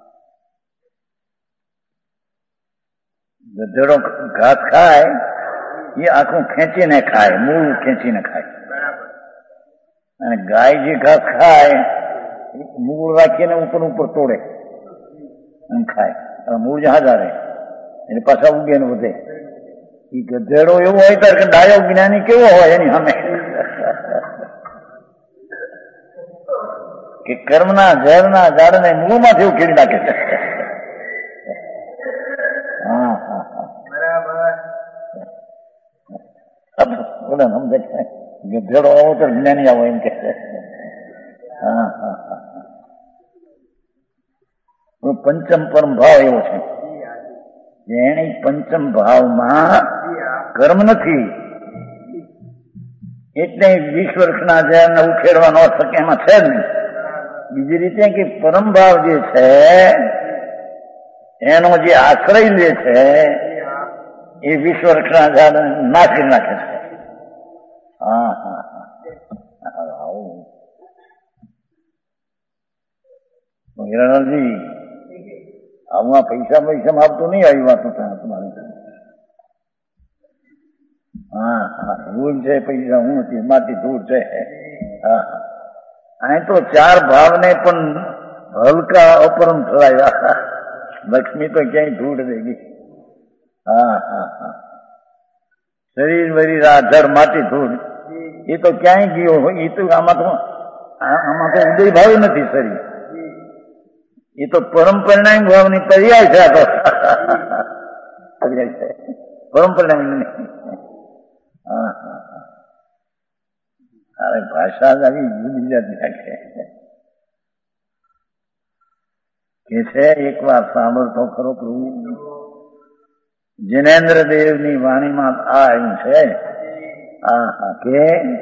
ગધેડો ઘાસ ખાય એ આખું ખેંચીને ખાય, મૂળ ખેંચીને ખાય. અને ગાય જે ઘાસ ખાય મૂળ રાખીને ઉપર ઉપર તોડે એમ ખાય. મૂળ જહાજા રહે એટલે પાછા ઉગે ને વધે. એ ગધેડો એવો હોય ત્યારે કે ડાયો જ્ઞાની કેવો હોય એની સામે કે કર્મના ઝેરના ઝાડને મૂળમાંથી ઉખેડી નાખે છે. હા હા હા, બરાબર સમજે છે. ગધેડો આવો તો જ્ઞાની આવો એમ કે છે. હા હા હા, પંચમ પરમ ભાવ એવો છે. જેને પંચમ ભાવમાં કર્મ નથી એટલે 20 વર્ષના ઝાડને ઉખેડવાનો અર્થ એમાં છે જ નહીં. બીજી રીતે કે પરમભાવ જે છે એનો જે આશ્રય લે છે એ 20 વર્ષના ઝાડ નાખી નાખે છે. હા હા હા આવું હિરાણજી આવું પૈસા આપતું નહીં આવી વાતો તમારી. હા હા ધૂળ છે પૈસા હું હતી માટી ધૂળ છે. હા અહીં તો 4 ભાવને પણ હલકા અપરમ થવાયા. લક્ષ્મી તો ક્યાંય ધૂળ રહી ગઈ. હા હા હા શરીર વરીર આ જળ માટી ધૂળ એ તો ક્યાંય ગયો હોય. એ તો આમાં તો ઉદય ભાવ નથી શરીર. એ તો પરમ પરિણામ ભાવની પર્યાય છે. આ તો પર્યાય છે પરમ પરિણામ નહીં. હા હા અરે ભાષા જ આવી જુદી જાતની રાખે કે છે. એક વાર સાંભળતો ખરો પ્રભુ જિનેન્દ્ર દેવની વાણીમાં આ આવ્યું છે કે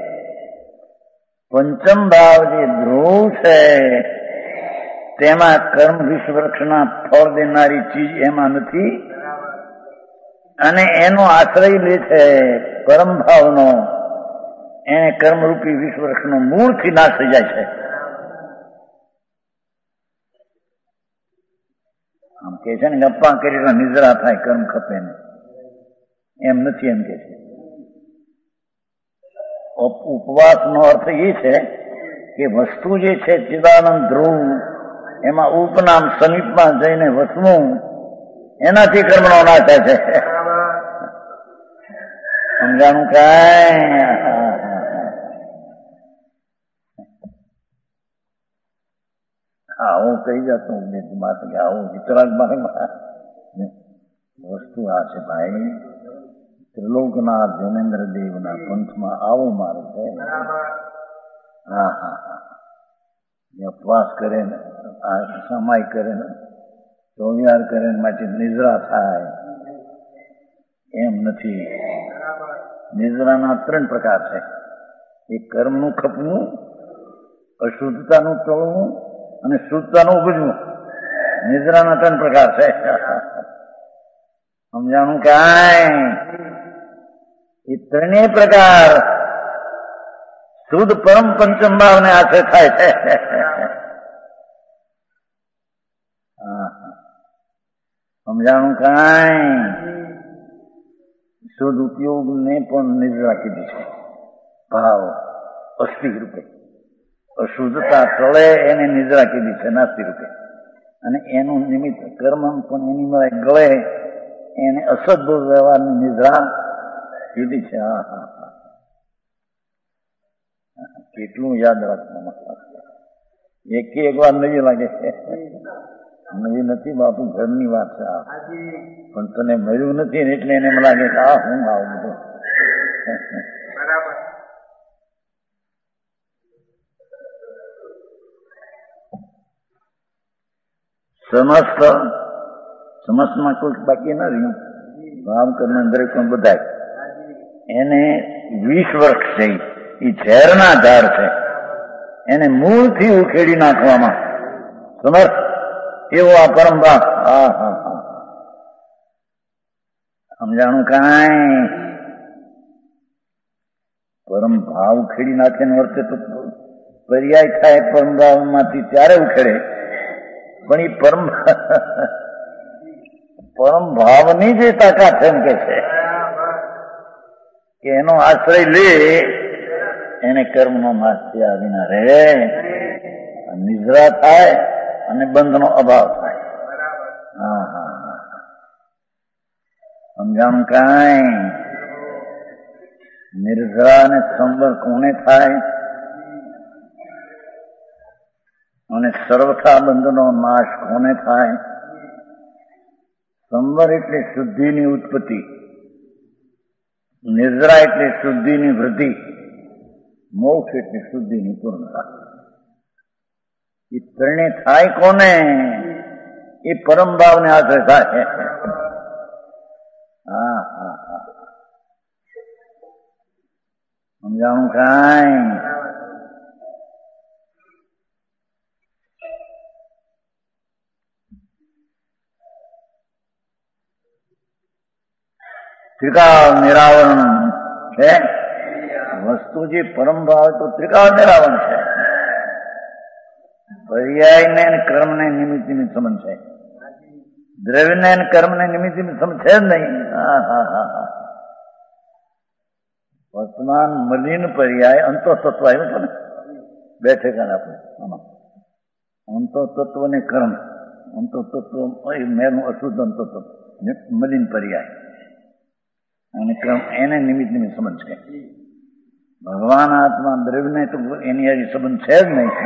પંચમ ભાવ જે ધ્રુવ છે તેમાં કર્મ વિષવૃક્ષના ફળ દેનારી ચીજ એમાં નથી અને એનો આશ્રય લે છે પરમ ભાવનો. એને કર્મરૂપી વિષવૃક્ષનો મૂળથી નાશ થઈ જાય છે. આમ કે છે ને ગપ્પા કરી નિદ્રા થાય કર્મ ખપે ને એમ નથી. એમ કે છે ઉપવાસનો અર્થ એ છે કે વસ્તુ જે છે ચિદાનંદ ધ્રુવ એમાં ઉપનામ સમીપમાં જઈને વસવું એનાથી કર્મનો નાશ થાય છે. સમજાણું કાંઈ? આવું કહી જતો કે આવું વિતરાગમાં વસ્તુ આ છે ભાઈ. ત્રિલોકના જૈનેન્દ્ર દેવના પંથમાં આવું મારે છે. હા હા હા ઉપવાસ કરે ને આ સમાય કરે ને ચોવિયાર કરે ને માટે નિદ્રા થાય એમ નથી. નિદ્રાના 3 પ્રકાર છે. એક કર્મનું ખપવું, અશુદ્ધતાનું ટળવું અને શુદ્ધતાનું ઉપજવું. નિદ્રાના 3 પ્રકાર છે. સમજાણું કાંઈ? એ 3 પ્રકાર શુદ્ધ પરમ પંચમ ભાવને આશ્રય થાય છે. સમજાણું કાંઈ? શુદ્ધ ઉપયોગને પણ નિદ્રા કીધી છે. ભાવ અસ્થિ રૂપે. અશુદ્ધતા ટળે એને નિદ્રા કીધી છે નાસ્તિ રૂપે. અને એનું નિમિત્ત કર્મ પણ એની મળે ગળે એને અસદ વ્યવહારની નિદ્રા કીધી છે. હા હા હા કેટલું યાદ રાખવાનું. એક વાર નવી લાગે છે. નવી નથી બાપુ, ઘરની વાત છે આ. પણ તને મળ્યું નથી ને એટલે એને એમ લાગે કે આ હું આવું બધું. સમસ્તમાં કોઈ બાકી ન રહ્યું. ભાવ કર્મ દરેક પણ બધા એને 20 વર્ષ છે. એ ઝેરના ઝાડ છે. એને મૂળથી ઉખેડી નાખવામાં સમર્થ એવો આ પરમ ભાવ. હા હા હા સમજાણું કાંઈ? પરમ ભાવ ઉખેડી નાખે ને વર્તે તો પર્યાય થાય પરમ ભાવમાંથી ત્યારે ઉખેડે. પણ એ પરમ ભાવની જે તાકાત એમ કે છે કે એનો આશ્રય લે એને કર્મનો નાશ થયા વિના રહે, નિદ્રા થાય અને બંધનો અભાવ થાય. હા હા હા સમજાણું કાંઈ? નિર્જરા અને સંવર કોને થાય? અને સર્વથા બંધનો નાશ કોને થાય? સંવર એટલે શુદ્ધિની ઉત્પત્તિ, નિર્જરા એટલે શુદ્ધિની વૃદ્ધિ, મોક્ષ એટલે શુદ્ધિની પૂર્ણતા. એ 3 થાય કોને? એ પરમ ભાવને આશ્રય થાય. હા હા હા સમજાણું કાંઈ? ત્રિકાળ નિરાવરણ છે વસ્તુ. જે પરમ ભાવ તો ત્રિકાળ નિરાવરણ છે. પર્યાય ને કર્મ ને નિમિત્ત નિમિત્ત સંબંધ છે. દ્રવ્ય ને કર્મ ને નિમિત્ત નિમિત્ત સંબંધ છે જ નહીં. વર્તમાન મલિન પર્યાય અંતો તત્વ આવ્યું છે ને, બે ઠેકાણ આપણે આમાં. અંતો તત્વ ને કર્મ. અંતો તત્વ મેનું અશુદ્ધ અંતો તત્વ મલિન પર્યાય અને ક્રમ એને નિમિત્ત નિમિત્ત સંબંધ છે. ભગવાન આત્મા દ્રવ્યને તો એની હારી સંબંધ છે જ નહીં.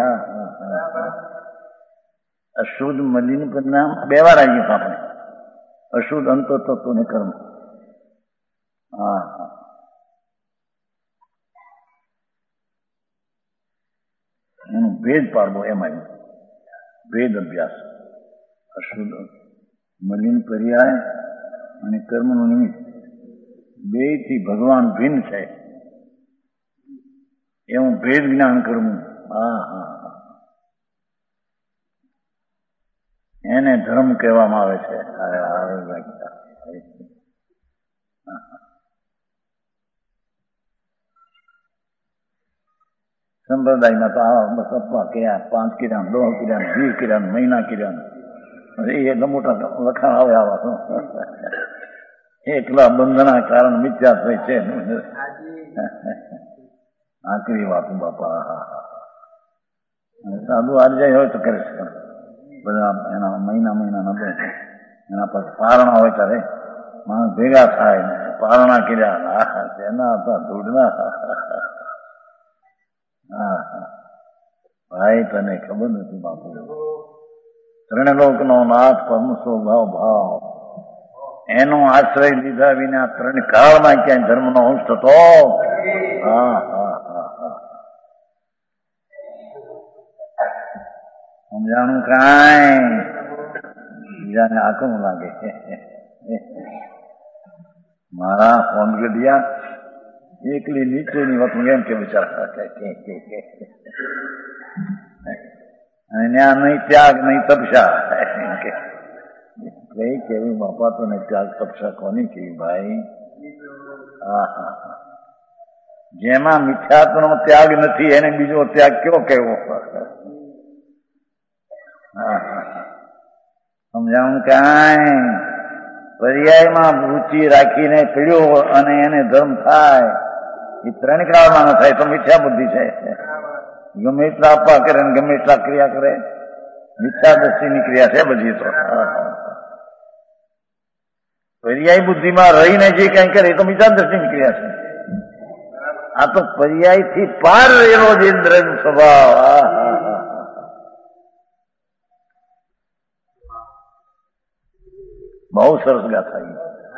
અશુદ્ધ મલિન પરિણામ બે વાર આવ્યું આપણે. અશુદ્ધ અંતો તત્વ ને કર્મ. એનો ભેદ પાડવો એમાં ભેદ અભ્યાસ. અશુદ્ધ મલિન પર્યાય અને કર્મનું નિમિત્ત બે થી ભગવાન ભિન્ન છે એવું ભેદ જ્ઞાન કરવું. એને ધર્મ કહેવામાં આવે છે. સંપ્રદાયમાં તો બસ અપવા કર્યા, 5 કર્યા, 10 કર્યા, 20 કર્યા, મહિના કર્યા, એટલા મોટા લખાણ આવે આવા. એકલા બંધના કારણ મિથ્યાત્વ છે. આકરી વાત બાપા. સાધુ આજે હોય તો કરે છે બધા એના મહિના નબે એના પાસે પારણા હોય ત્યારે માણસ ભેગા થાય પારણા કર્યા એના હતા ધૂળના. ભાઈ તને ખબર નથી બાપુ. ત્રણલોક નો નાથ પરમ સ્વભાવ ભાવ એનો આશ્રય લીધા વિના 3 કાળમાં ક્યાંય ધર્મનો અંશ થતો. સમજાણું કાંઈ? બીજાને આકમ લાગે. મારા ફોન ગઢિયા એકલી નીચેની વાત એમ કે વિચાર અને ત્યાં નહીં ત્યાગ નહીં તપસ્યા. કઈ કેવી બાપા તો નહીં ત્યાગ તપસ્યા કોની કેવી ભાઈ? જેમાં મિથ્યાત્વનો ત્યાગ નથી એને બીજો ત્યાગ કયો કેવો? સમજાણું કાંઈ? પર્યાયમાં રુચિ રાખીને પીડ્યો અને એને ધર્મ થાય એ 3 કાળમાં ન થાય તો મિથ્યા બુદ્ધિ છે. ગમે એટલા આપવા કરે ને ગમે એટલા ક્રિયા કરે મિથ્યા દ્રષ્ટિની ક્રિયા છે બધી. તો પર્યાય બુદ્ધિમાં રહીને જે કઈ કરે તો મિથ્યા દ્રષ્ટિની ક્રિયા છે. આ તો પર્યાય થી પાર રહેલો જે દ્રવ્ય સ્વભાવ. બહુ સરસ ગાથા.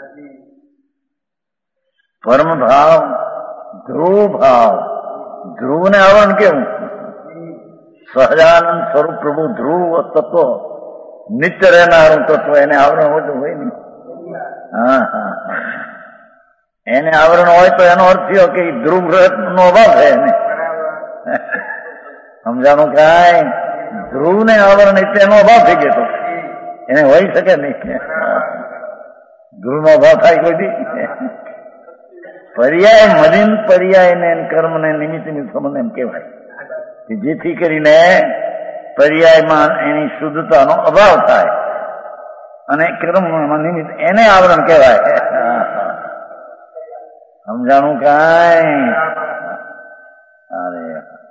પરમ ભાવ, ધ્રુવ ભાવ. ધ્રુવ ને આવરણ કેવું? સહજાનંદ સ્વરૂપ પ્રભુ ધ્રુવ તત્વ, નિત્ય રહેનારું તત્વ. એને આવરણ હોય તો હોય નહીં. એને આવરણ હોય તો એનો અર્થ થયો કે ધ્રુવ નો અભાવ છે એને. સમજાણું કાંઈ? ધ્રુવ ને આવરણ એટલે એનો અભાવ થઈ ગયો. એને હોય શકે નહીં. ધ્રુવ નો અભાવ થાય કોઈ દી? પર્યાય મલિન પર્યાય ને કર્મ ને નિમિત્ત સંબંધ એમ કહેવાય કે જેથી કરીને પર્યાયમાં એની શુદ્ધતાનો અભાવ થાય અને કર્મમાં નિમિત્ત એને આવરણ કહેવાય. સમજાણું કાંઈ? અરે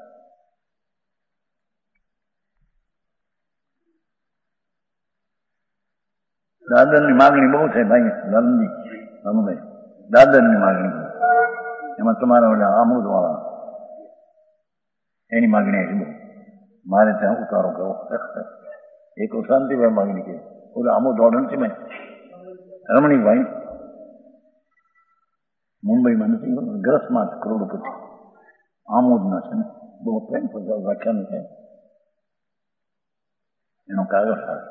દાદર ની માગણી બહુ છે ભાઈ. ધર્મની સમુદાય દાદર ની માગણી એમાં તમારા ઓલા આમોદ વાળા એની માગણી છે બહુ. મારે ત્યાં ઉતારો કરવો. એક શાંતિભાઈ માગણી કરી. ઓલા આમોદ વાળા નથી ભાઈ રમણીકભાઈ મુંબઈમાં નથી, ગ્રસમાં કરોડપતિ આમોદના છે ને. બહુ પ્રેમ વ્યાખ્યાન છે એનો કાગળ આવે.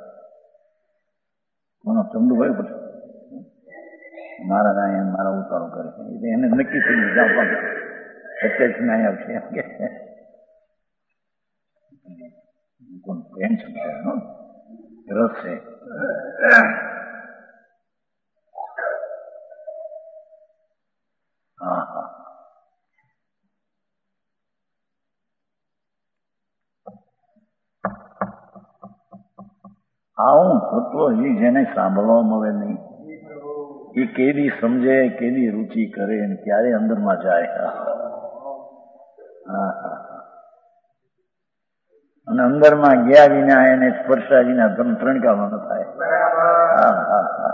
મને ચંદુભાઈ પછી મારા ઉતારો કરે છે એને નક્કી થઈ જાય. સત્ય જ ના આવશે એમ કે પ્રેમ સમજાય રસ છે. હા હા આવું તત્વ હજી જેને સાંભળવા મળે નહીં એ કેદી સમજે, કેદી રુચિ કરે ને ક્યારે અંદરમાં જાય. હા હા અને અંદરમાં ગયા વિના એને સ્પર્શા વિના તમે ત્રણકામાં ન થાય. હા હા હા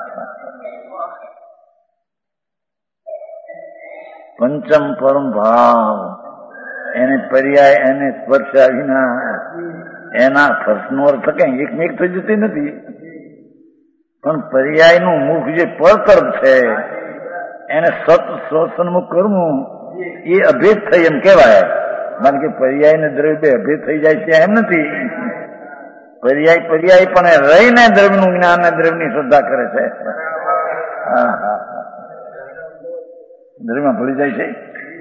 પંચમ પરમ ભાવ એને પર્યાય એને સ્પર્શા વિના એના ફર્સ્ટનો અર્થ કઈ એકમેક થઈ જતી નથી, પણ પર્યાયનું મુખ જે પર તરફ છે એને સત સ્વસન્મુખ કરવું એ અભેદ થઈ એમ કહેવાય. કારણ કે પર્યાય ને દ્રવ્ય બે અભેદ થઈ જાય છે એમ નથી. પર્યાય પણ રહીને દ્રવ્યનું જ્ઞાન અને દ્રવ્યની શ્રદ્ધા કરે છે. હા હા દ્રવ્યમાં ભૂલી જાય છે.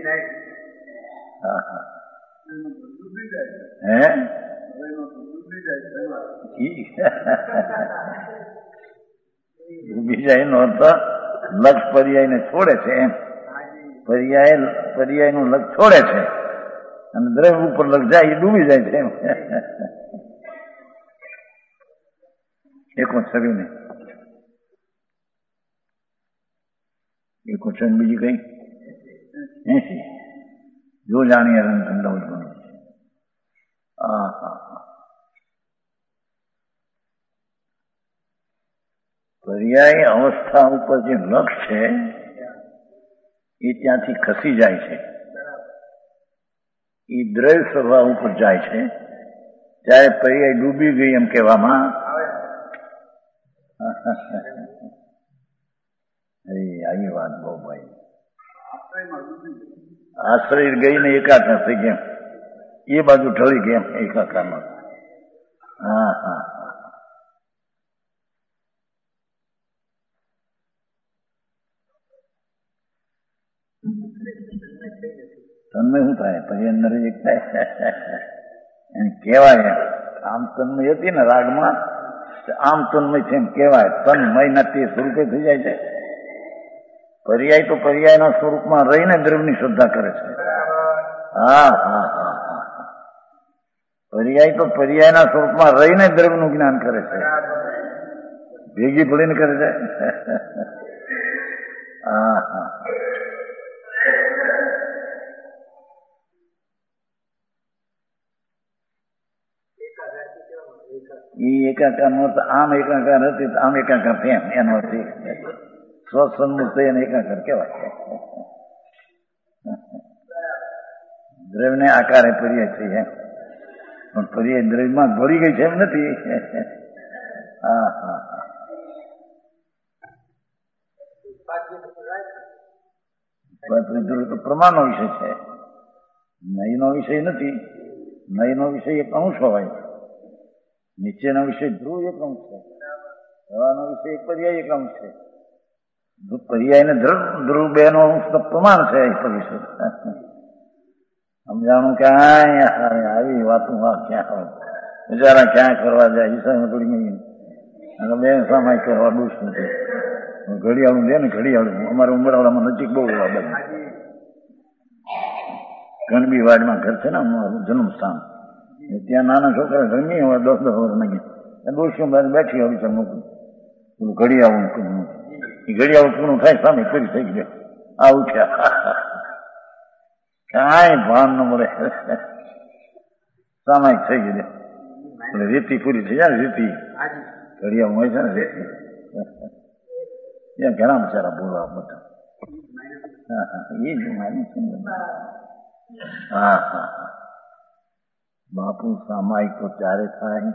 હા હા હે ડૂબી જાય નો અર્થ લક્ષ પર્યાય ને છોડે છે એમ. પર્યાય નું લક્ષ છોડે છે અને દ્રવ્ય ઉપર લક્ષ જાય એ ડૂબી જાય છે એમ. એકો છબી ને એકો છબી બીજી કઈ 80 જો જાણીએ રંગ ઠંડા ઉઠવાનું. હા હા પર્યાય અવસ્થા ઉપર જે લક્ષ છે એ ત્યાંથી ખસી જાય છે, એ દ્રવ્ય સ્વભાવ ઉપર જાય છે ત્યારે પર્યાય ડૂબી ગઈ એમ કહેવામાં. આવી વાત બહુ ભાઈ આશ્રય ગઈ ને એકાકાર થઈ ગયા એ બાજુ ઢળી ગયા એકાકારમાં. હા હા તન્મય શું થાય પછી અંદર એક થાય એમ કહેવાય. આમ તન્મય હતી ને રાગમાં આમ તન્મય છે એમ કહેવાય. તન્મય નથી સ્વરૂપે થઈ જાય છે. પર્યાય તો પર્યાયના સ્વરૂપમાં રહીને દ્રવ્યની શ્રદ્ધા કરે છે. હા હા હા હા પર્યાય તો પર્યાયના સ્વરૂપમાં રહીને દ્રવ્યનું જ્ઞાન કરે છે, ભેગી પડીને કરે છે. હા હા એ એકાકાર નો આમ એકાકાર હતી આમ એકાકાર થયા એનો સ્વસન્મુખ થઈ અને એકાકાર કહેવાય. દ્રવ્યને આકારે પર્યાય થઈ એમ, પણ પર્યાય દ્રવ્યમાં ભળી ગઈ છે એમ નથી. હા હા તો પ્રમાણનો વિષય છે, નહીનો વિષય નથી. નહીનો વિષય એક અંશ હોય, નીચેનો વિષય ધ્રુવ એક અંશ છે, હવાનો વિષય એક પર્યાય એક અંશ છે. પર્યાય ને ધ્રુવ બે નો અંશ પ્રમાણ છે. વિષય સમજાણું ક્યાંય આવી વાતું ક્યાં હોય બિચારા ક્યાં કરવા જાય ઈસામાં પડી ગઈ અને બે સામાય કરવા દુષ નથી. ઘડિયાળું દે ને ઘડિયાળું અમારે ઉમરાવાળામાં નજીક બહુ એવા બધા ગણબી વાડમાં ઘર છે ને અમારું જન્મસ્થાન, ત્યાં નાના છોકરા જન્મી હોય 10-10 વર્ષના ગયા દોષીઓ બેઠી હોય વિચાર મોકલું પેલું ઘડિયાળું એ ઘડિયાળું પૂરું થાય સામે કરી થઈ ગયો આ ઉઠ્યા કાંઈ ભાન ન મળે સામાયિક થઈ ગયું એટલે રેતી પૂરી થઈ જાય. રેતી ઘડિયાળું હોય છે ને રેતી ત્યાં ઘણા બચારા બોલવા બધા. હા હા એ જ માની છે. હા હા બાપુ સામાયિક તો ત્યારે થાય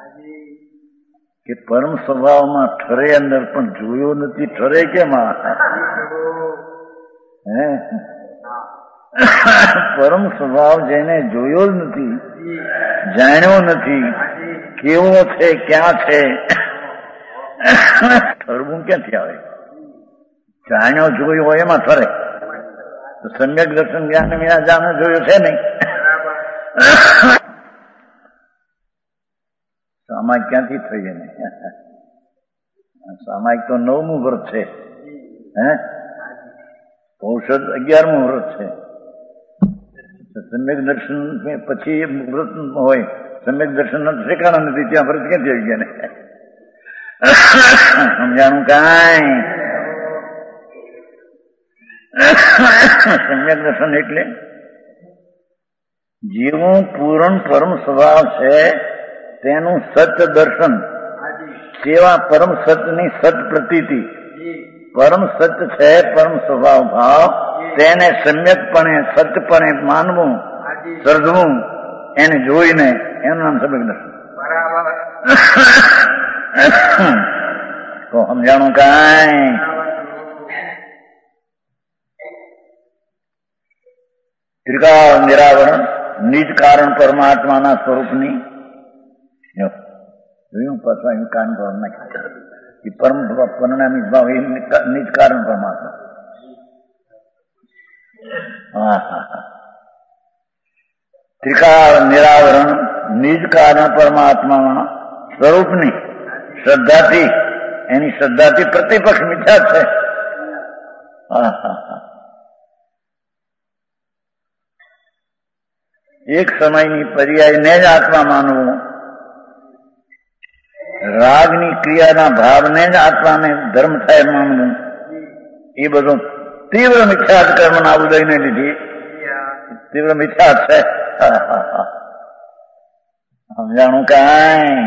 કે પરમ સ્વભાવમાં ઠરે અંદર પણ જોયો નથી. ઠરે કેમ? હે પરમ સ્વભાવ જેને જોયો જ નથી, જાણ્યો નથી, કેવો છે ક્યાં છે, ઠરવું ક્યાંથી આવે? જાણ્યો જોયો હોય એમાં ઠરે. તો સમ્યક દર્શન જ્ઞાન વિના જાણ જોયું છે નહીં. સામાયિક ક્યાંથી થઈ એને? સામાયિક તો 9મું વ્રત છે. ઔષધ 11મું વ્રત છે. સમ્યક દર્શન પછી વ્રત હોય. સમ્યક દર્શન ઠેકાણા નથી, ત્યાં વ્રત ક્યાંથી આવી ગયા ને? સમજાણું કાંઈ? સમ્યક દર્શન એટલે જીવનું પૂર્ણ પરમ સ્વભાવ છે તેનું સત્ય દર્શન, સેવા પરમ સત્યની સત પ્રતીતિ. પરમ સત્ય છે પરમ સ્વભાવ ભાવ, તેને સમ્યકપણે સત્યપણે માનવું, સર્જવું, એને જોઈને એનું નામ સમ્યક દર્શન. તો સમજાણું કાંઈ? ત્રિકાળ નિરાવરણ નિજ કારણ પરમાત્માના સ્વરૂપની પાછું કાન પર નાખી પરમ પરિણામી ભાવ એ નિજ કારણ પરમાત્મા. ત્રિકાળ નિરાવરણ નિજ કારણ પરમાત્માના સ્વરૂપની શ્રદ્ધાથી, એની શ્રદ્ધાથી પ્રતિપક્ષ મિથ્યા છે. એક સમયની પર્યાયને જ આત્મા માનવું, રાગની ક્રિયાના ભાવને જ આત્માને ધર્મ થાય માનવું, એ બધું તીવ્ર મિથ્યાત કર્મના ઉદયને લીધી તીવ્ર મિથ્યાત છે. સમજાણું કાંઈ?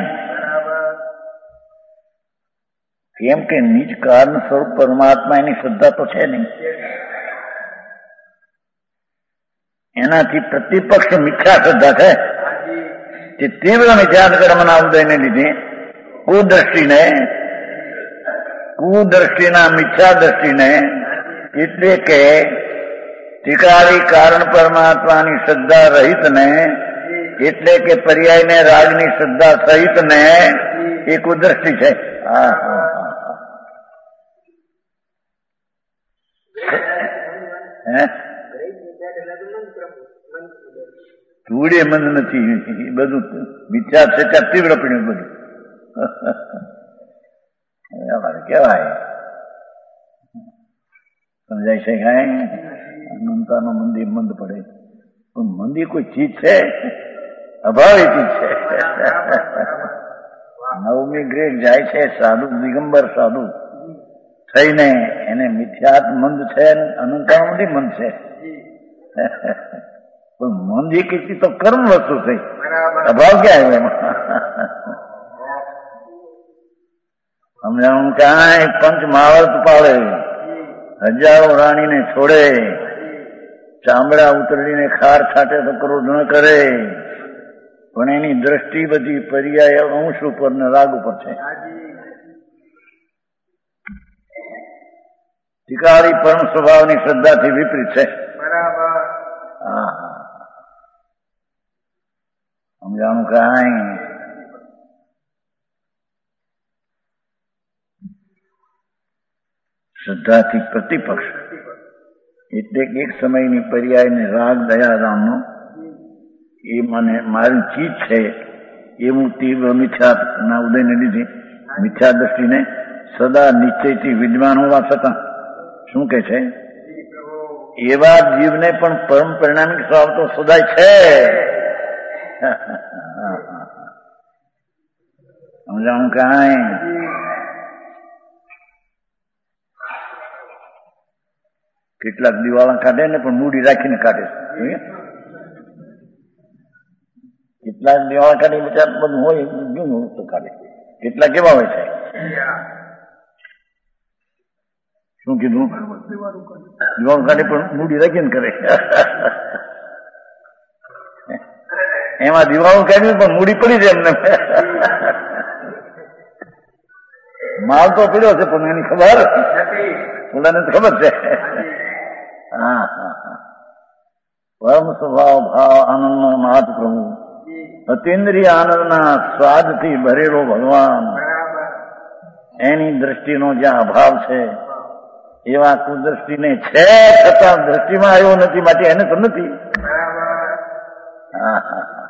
કેમ કે નિજ કારણ સ્વરૂપ પરમાત્મા એની શ્રદ્ધા તો છે નહીં, એનાથી પ્રતિપક્ષ મિથ્યા શ્રદ્ધા છે. તે તીવ્ર મિથ્યાત કર્મના ઉદયને લીધે કુદૃષ્ટિના મિથ્યા દ્રષ્ટિને, એટલે કે ત્રિકાળી કારણ પરમાત્માની શ્રદ્ધા રહિત ને, એટલે કે પર્યાયને રાગની શ્રદ્ધા સહિત ને, એ કુદૃષ્ટિ છે. ધૂળે મંદ નથી, બધું મિથ્યા છે ત્યાં તીવ્ર પીણું બધું કેવાય. સમજાય છે કાંઈ? અનંતાનો મંદી મંદ પડે, પણ મંદી કોઈ ચીજ છે? અભાવી ચીજ છે. 9મી ગ્રેડ જાય છે સાધુ, દિગંબર સાધુ થઈને, એને મિથ્યાત મંદ છે, અનંતાનો મંદી મંદ છે. પણ મંદ એ કીધી તો કર્મ વસ્તુ થઈ, અભાવ ક્યાં આવ્યો એમાં? સમજાણું કાંઈ? પંચ મહાવત પાડે, હજારો રાણીને છોડે, ચામડા ઉતરડીને ખાર છાટે તો ક્રોધ ન કરે, પણ એની દ્રષ્ટિ બધી પર્યાય અંશ ઉપર ને રાગ ઉપર છે. ત્રિકાળી પરમ સ્વભાવની શ્રદ્ધાથી વિપરીત છે. સમજાણું કાંઈ? શ્રદ્ધાથી પ્રતિપક્ષ, એટલે એક સમયની પર્યાયને રાગ દયારામનો એ મને મારી ચીજ છે એવું તીવ્ર મિથ્યાના ઉદયને લીધે મિથ્યા દ્રષ્ટિને સદા નિશ્ચયથી વિદ્વાન હોવા છતાં શું કે છે? એવા જીવને પણ પરમ પરિણામિક સ્વભાવ તો સદાય છે. સમજાણું કાંઈ? કેટલાક દિવાળા કાઢે ને પણ મૂડી રાખીને કાઢે. કેટલાક દિવાળા કાઢી બચાર બધું હોય જૂનું તો કાઢે. કેટલાક કેવા હોય છે? શું કીધું? દિવાળું કાઢે પણ મૂડી રાખીને કરે. એમાં દિવાળું કાઢ્યું પણ મૂડી પડી છે એમને. માલ તો પડ્યો છે પણ એની ખબર ઓલાને તો ખબર છે. પરમ સ્વભાવ ભાવ આનંદનો નાથ પ્રભુ, અતિન્દ્રિય આનંદના સ્વાદથી ભરેલો ભગવાન, એની દ્રષ્ટિનો જ્યાં અભાવ છે એવા કુદૃષ્ટિને છે છતાં દ્રષ્ટિમાં આવ્યો નથી, માટે એને તો નથી. હા હા હા,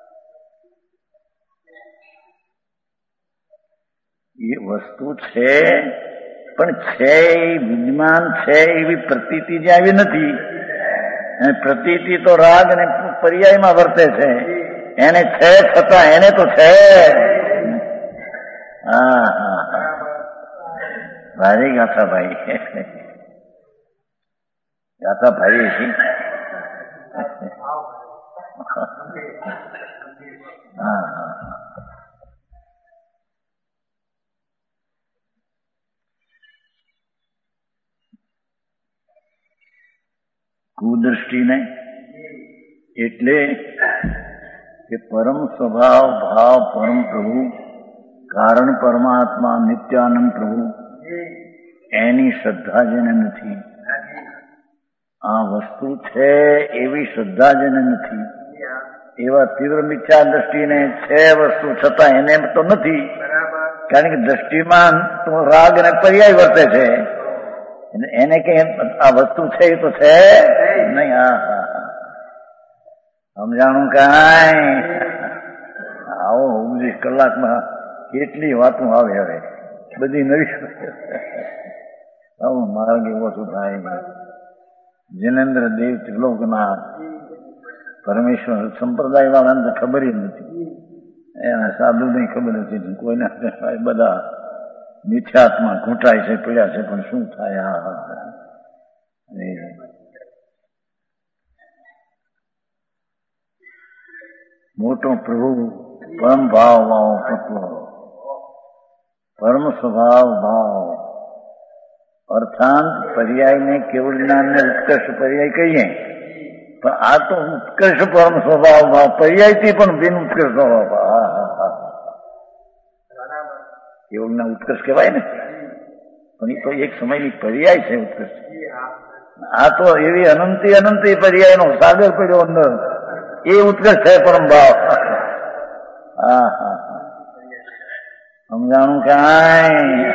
એ વસ્તુ છે પણ છે એ વિદ્યમાન છે એવી પ્રતીતિ જે આવી નથી. અને પ્રતીતિ તો રાગ અને પર્યાયમાં વર્તે છે. એને છે છતાં એને તો છે. હા હા હા, ભારી ગાથા ભાઈ, ગાથા ભારી છે. હા હા, કુદૃષ્ટિ નહીં એટલે કે પરમ સ્વભાવ ભાવ પરમ પ્રભુ કારણ પરમાત્મા નિત્યાનંદ પ્રભુ એની શ્રદ્ધા જેને નથી, આ વસ્તુ છે એવી શ્રદ્ધા જેને નથી, એવા તીવ્ર મિથ્યા દ્રષ્ટિને છે વસ્તુ છતાં એને તો નથી. કારણ કે દ્રષ્ટિમાં તો રાગ અને પર્યાય વર્તે છે. એને કે આ વસ્તુ છે એ તો છે નહીં. હા હા, સમજાણું કાંઈ? આવો 19 કલાકમાં કેટલી વાતો આવે. હવે બધી નવી આવું માર્ગ એવો શું થાય. જિનેન્દ્ર દેવ ત્રિલોકના પરમેશ્વર સંપ્રદાય વાળાને તો ખબર જ નથી, એના સાધુને ખબર નથી, કોઈને બધા મિથ્યાત્મા ઘૂંટાય છે, પીડ્યા છે, પણ શું થાય. હા હા, મોટો પ્રભુ પરમ ભાવ ભાવ તત્વ પરમ સ્વભાવ ભાવ અર્થાંત પર્યાયને કેવળ જ્ઞાનને ઉત્કર્ષ પર્યાય કહીએ, પણ આ તો ઉત્કર્ષ પરમ સ્વભાવ ભાવ પર્યાયથી પણ બિન ઉત્કર્ષ સ્વભાવ ભાવ. હા હા હા, કેવળ ના ઉત્કર્ષ કહેવાય ને, પણ એ તો એક સમયની પર્યાય છે ઉત્કર્ષ. આ તો એવી અનંતી પર્યાયનો સાગર પડ્યો અંદર, એ ઉત્કર્ષ છે પરમ ભાવ. હા હા હા, સમજાણું કાંઈ?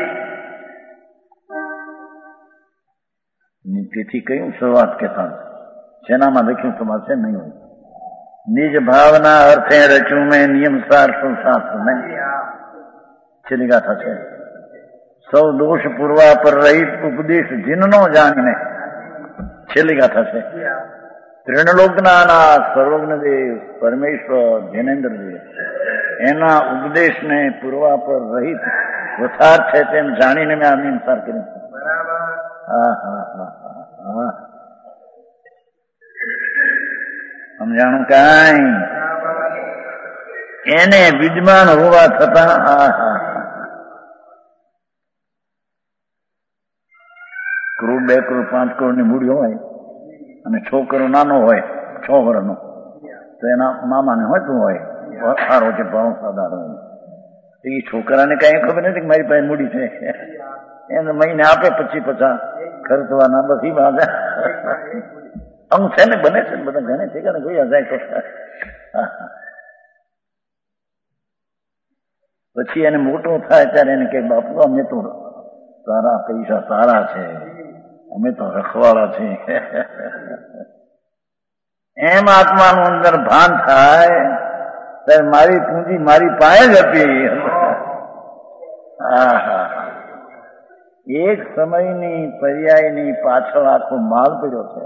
તેથી કયું શરૂઆત કહેતા શેનામાં લખ્યું તમારે નહીં હોય. નિજ ભાવના અર્થે રચ્યું મેં નિયમ સાર શાસ્ત્ર નહીં. છેલ્લી ગાથા છે. સૌ દોષ પૂર્વા પર રહિત ઉપદેશ જીનનો જાણીને. છેલ્લી ગાથા છે. ત્રિણલોકના સર્વજ્ઞદેવ પરમેશ્વર જૈનેન્દ્રદેવ એના ઉપદેશને પૂર્વા પર રહિત યથાર્થ છે તેમ જાણીને મેં આ નિયમસાર કર્યું. હા હા હા હા, સમજાણું કાંઈ? એને વિદ્યમાન હોવા છતાં કરોડ 2 કરોડ 5 કરોડની મૂડી હોય અને છોકરો નાનો હોય 6 વર્ષનો, તો એના મામાને હોતું હોય સારો છે ભાવ સાધારણ હોય, એ છોકરાને કઈ ખબર નથી કે મારી પાસે મૂડી છે. એને મહિને આપે 25-50 ખર્ચવાના, બસ એ બાધા અંગ છે ને, બને છે બધા ઘણે છે કે જોયા જાય તો. પછી એને મોટો થાય ત્યારે એને કે બાપુ અમે તો તારા પૈસા સારા છે, અમે તો રખવાળા છીએ. એમ આત્માનું અંદર ભાન થાય ત્યારે મારી પૂંજી મારી પાસે જ હતી. હા હા, એક સમયની પર્યાયની પાછળ આખો માલ પડ્યો છે.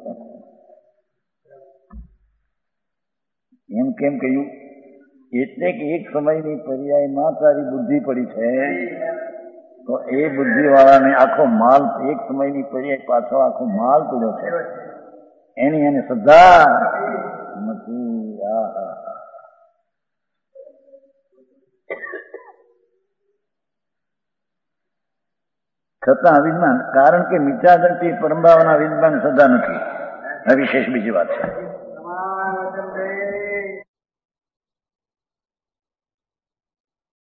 એમ કેમ કહ્યું? એટલે કે એક સમયની પર્યાયમાં તારી બુદ્ધિ પડી છે, તો એ બુદ્ધિ વાળાને આખો માલ એક સમયની પર્યાય પાછળ આખો માલ પડ્યો છે, એની એને શ્રદ્ધા નથી. છતાં અવિજ્ઞાન, કારણ કે મિથ્યાદંતી પરંભાવના વિદ્વાન શ્રદ્ધા નથી. આ વિશેષ બીજી વાત છે.